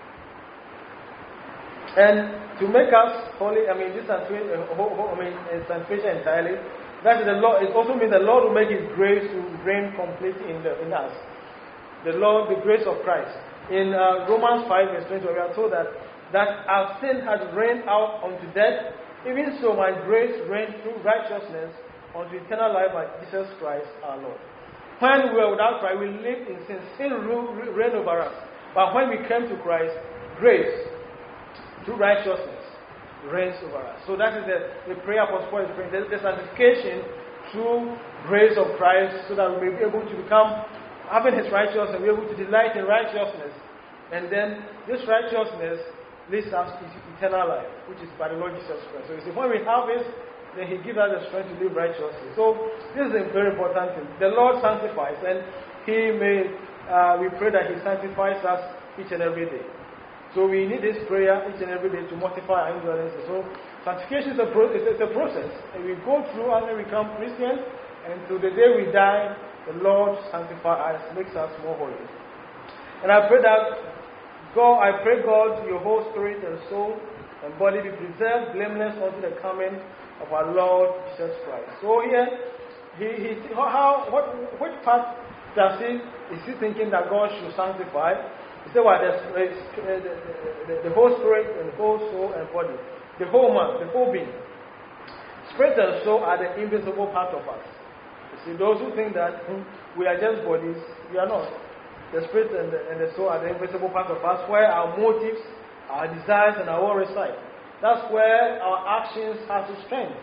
And to make us holy, I mean, this sanctification, I mean, sanctification entirely, that is the Lord. It also means the Lord will make His grace to reign completely in, the, in us. The Lord, the grace of Christ. In uh, Romans five, verse twenty, we are told that, that our sin has reigned out unto death, even so my grace reigned through righteousness unto eternal life by Jesus Christ our Lord. When we were without Christ, we lived in sin. Sin reigned over us. But when we came to Christ, grace through righteousness reigns over us. So that is the, the prayer Apostle Paul is praying. The, the sanctification through grace of Christ, so that we may be able to become, having His righteousness, and be able to delight in righteousness. And then this righteousness leads us to eternal life, which is by the Lord Jesus Christ. So you see, when we have this, then He gives us the strength to live righteously. So this is a very important thing. The Lord sanctifies, and He may, uh, we pray that He sanctifies us each and every day. So we need this prayer each and every day to mortify our ignorance. So sanctification is a, pro- it's a process. And we go through and we become Christians, and to the day we die, the Lord sanctifies us, makes us more holy. And I pray that God, I pray God, your whole spirit and soul and body be preserved blameless unto the coming of our Lord Jesus Christ. So here, he, he, how, what, which part does he, is he thinking that God should sanctify? He said, well, the, the, the, the whole spirit and the whole soul and body, the whole man, the whole being. Spirit and soul are the invisible part of us. You see, those who think that hmm, we are just bodies, we are not. The spirit and the, and the soul are the invisible part of us, where our motives, our desires, and our will reside. That's where our actions have to strength.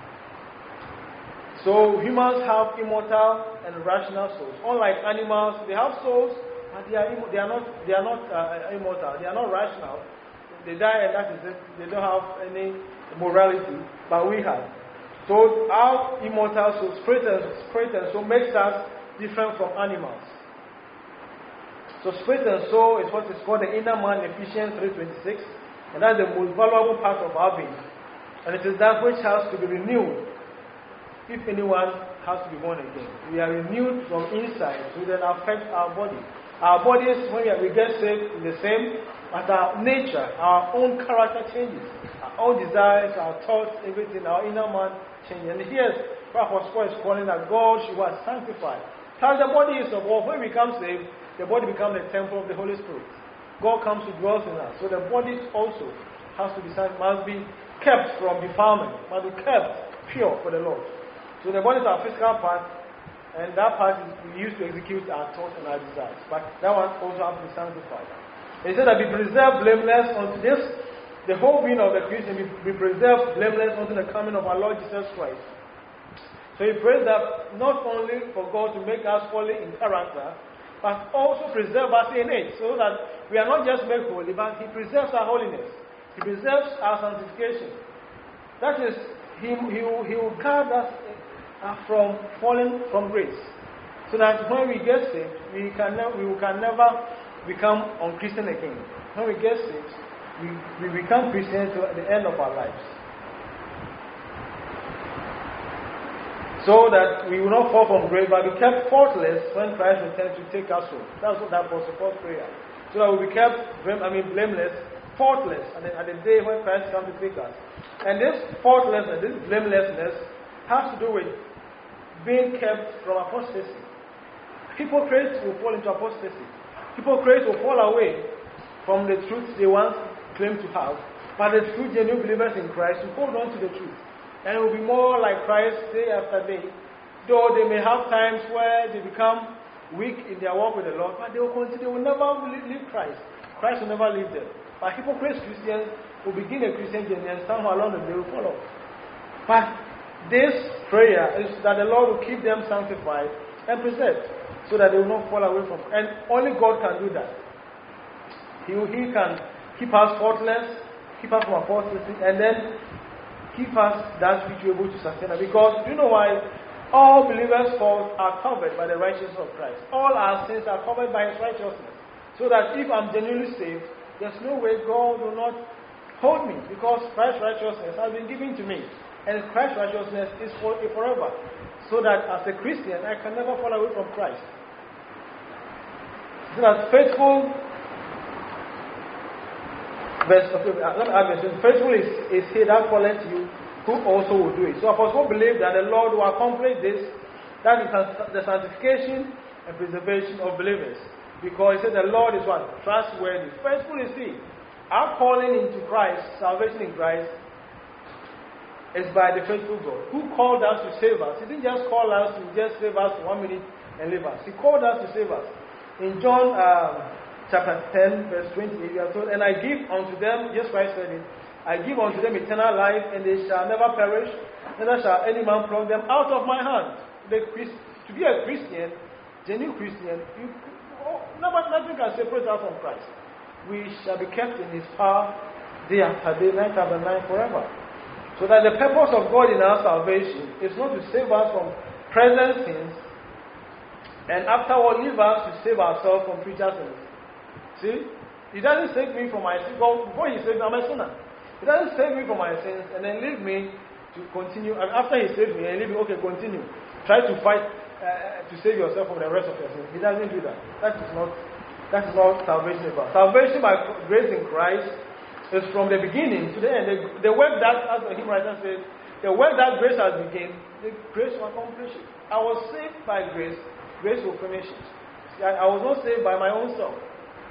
So humans have immortal and rational souls. Unlike animals, they have souls. And they are, they are not, they are not uh, immortal, they are not rational. They die and that is it. They don't have any morality, but we have. So our immortal soul, spirit and, spirit and soul makes us different from animals. So spirit and soul is what is called the inner man, Ephesians three twenty-six, and that's the most valuable part of our being. And it is that which has to be renewed if anyone has to be born again. We are renewed from inside, so that affects our body. Our bodies, when we get saved, is the same, but our nature, our own character changes. Our own desires, our thoughts, everything, our inner man changes. And here, Apostle Paul is calling that God should was sanctified. How the body is of all. When we become saved, the body becomes the temple of the Holy Spirit. God comes to dwell in us. So the body also has to be must be kept from defilement, must be kept pure for the Lord. So the body is our physical part. And that part is we use to execute our thoughts and our desires. But that one also has to be sanctified. He said that be preserved blameless unto this, the whole being of the Christian be, be preserved blameless unto the coming of our Lord Jesus Christ. So he prays that not only for God to make us holy in character, but also preserve us in it, so that we are not just made holy, but He preserves our holiness. He preserves our sanctification. That is, He, he, will, he will guard us are from falling from grace. So that when we get saved, we can, ne- we can never become unchristian again. When we get saved, we, we become Christians at the end of our lives. So that we will not fall from grace, but be kept faultless when Christ returns to take us home. That's what that was the first prayer. So that we be kept, I mean, blameless, faultless, and then at the day when Christ comes to take us. And this faultlessness, this blamelessness, has to do with being kept from apostasy. Hypocrites will fall into apostasy. Hypocrites will fall away from the truth they once claimed to have, but the true genuine believers in Christ will hold on to the truth. And will be more like Christ day after day. Though they may have times where they become weak in their walk with the Lord, but they will continue, they will never leave Christ. Christ will never leave them. But hypocrite Christians will begin a Christian journey and somehow along the way will fall off. But this prayer is that the Lord will keep them sanctified and preserved, so that they will not fall away from. And only God can do that. He, he can keep us faultless, keep us from apostasy, and then keep us that which we are able to sustain us. Because you know why? All believers' faults are covered by the righteousness of Christ. All our sins are covered by His righteousness. So that if I'm genuinely saved, there's no way God will not hold me, because Christ's righteousness has been given to me. And Christ's righteousness is for forever. So that as a Christian, I can never fall away from Christ. So that faithful, verse, okay, let me add this. Faithful is, is he that calleth you, who also will do it. So Apostle believed that the Lord will accomplish this, that is the sanctification and preservation of believers. Because he said the Lord is what? Trustworthy. Faithful is he. Our calling into Christ, salvation in Christ, is by the faithful God, who called us to save us. He didn't just call us to just save us for one minute and leave us. He called us to save us. In John um, chapter ten, verse twenty-eight, we are told, and I give unto them, just Christ said it, I give unto them eternal life, and they shall never perish, neither shall any man pluck them out of my hand. The Christ, to be a Christian, genuine Christian, you, oh, nothing can separate us from Christ. We shall be kept in His power day after day, night after night, forever. So that the purpose of God in our salvation is not to save us from present sins, and afterward leave us to save ourselves from future sins. See? He doesn't save me from my sins. Before He saved me, I'm a sinner. He doesn't save me from my sins and then leave me to continue. And after He saved me and leave me, okay, continue. Try to fight uh, to save yourself from the rest of your sins. He doesn't do that. That is not, that is not salvation about. Salvation by grace in Christ is from the beginning to the end. The, the work that, as the hymn writer says, the work that grace has begun, the grace will accomplish it. I was saved by grace, grace will finish it. I, I was not saved by my own self.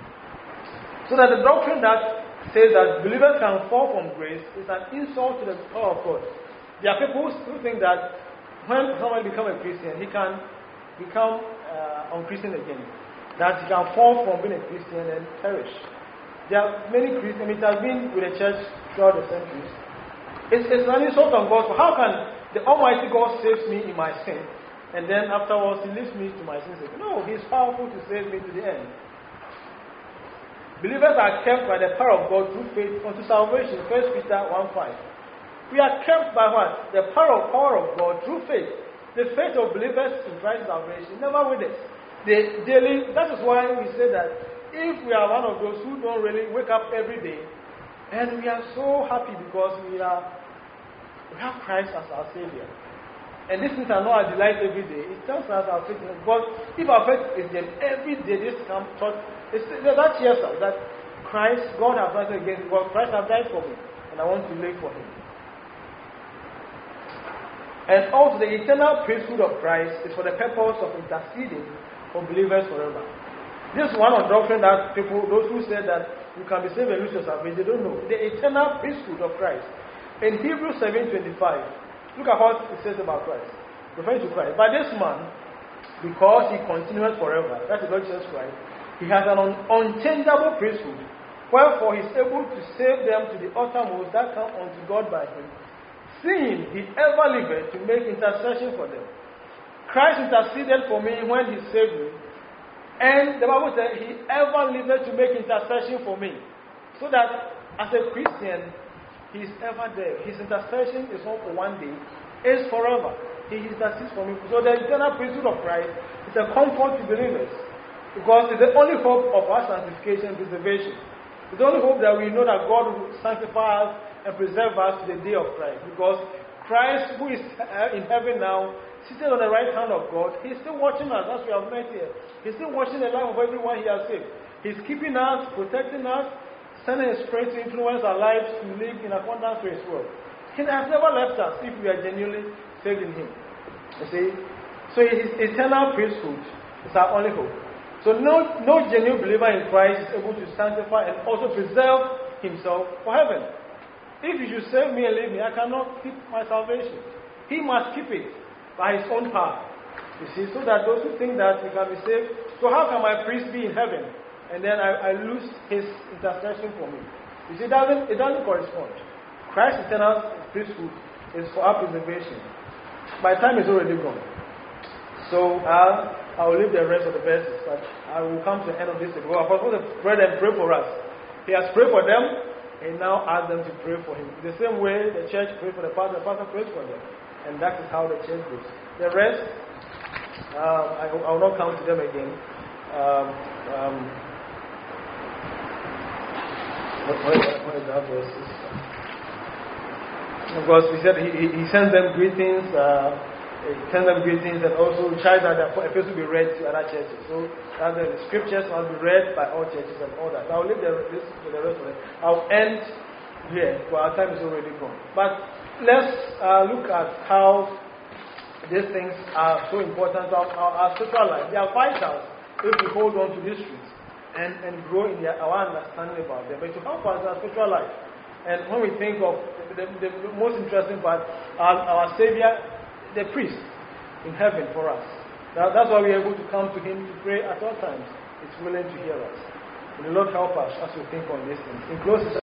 So that the doctrine that says that believers can fall from grace is an insult to the power of God. There are people who think that when someone becomes a Christian, he can become uh, unchristian again. That he can fall from being a Christian and perish. There are many Christians, I mean, it has been with the church throughout the centuries. It's, it's an insult on God. How can the Almighty God save me in my sin, and then afterwards He leaves me to my sins again? No, He is powerful to save me to the end. Believers are kept by the power of God through faith unto salvation. First Peter one five. We are kept by what? The power of, power of God through faith. The faith of believers in Christ's salvation never withers. They daily. That is why we say that if we are one of those who don't really wake up every day, and we are so happy because we are we have Christ as our Savior, and these things are not our delight every day, it tells us our faith. But if our faith is then every day, this comes thought. It's, that cheers us that Christ, God has done against God. Christ has died for me, and I want to live for Him. And also, the eternal priesthood of Christ is for the purpose of interceding for believers forever. This is one of the doctrine that people, those who say that you can be saved and lose your salvation, they don't know. The eternal priesthood of Christ. In Hebrews seven twenty-five, look at what it says about Christ, referring to Christ. By this man, because He continues forever, that's the Lord Jesus Christ, He has an un- unchangeable priesthood, wherefore He is able to save them to the uttermost that come unto God by Him, seeing He ever liveth to make intercession for them. Christ interceded for me when He saved me, and the Bible says He ever liveth to make intercession for me. So that as a Christian, He is ever there. His intercession is not for one day, it's forever. He intercedes for me. So the eternal priesthood of Christ is a comfort to believers. Because it's the only hope of our sanctification and preservation. It's the only hope that we know that God will sanctify us and preserve us to the day of Christ. Because Christ, who is in heaven now, seated on the right hand of God, He's still watching us, as we have met here. He's still watching the life of everyone He has saved. He's keeping us, protecting us, sending His Spirit to influence our lives to live in accordance to His will. He has never left us if we are genuinely saved in Him. You see? So His eternal priesthood is our only hope. So no, no genuine believer in Christ is able to sanctify and also preserve himself for heaven. If you should save me and leave me, I cannot keep my salvation. He must keep it by His own power. You see, so that those who think that we can be saved, so how can my priest be in heaven and then I, I lose his intercession for me? You see, it doesn't, it doesn't correspond. Christ's eternal priesthood is for our preservation. My time is already gone. So uh, I will leave the rest of the verses, but I will come to the end of this. Well, I'm supposed to pray and pray for us. He has prayed for them, and now ask them to pray for him. The same way the church prays for the pastor, the pastor prays for them. And that is how the church goes. The rest, uh, I, I will not come to them again. Um, um, what, what, is, what is that verses? Because we said he, he, he sends them greetings, uh, he sends them greetings, and also tries that the epistle be read to other churches. So that the scriptures must be read by all churches and all that. I will leave the, this to the rest of it. I will end here, but our time is already gone. But let's uh, look at how these things are so important to our, our, our spiritual life. They are vital if we hold on to these truths and, and grow in their, our understanding about them. But to help us in our spiritual life. And when we think of the, the, the most interesting part, our, our Savior, the priest in heaven for us. That, that's why we are able to come to Him to pray at all times. He's willing to hear us. May the Lord help us as we think on these things. In closing,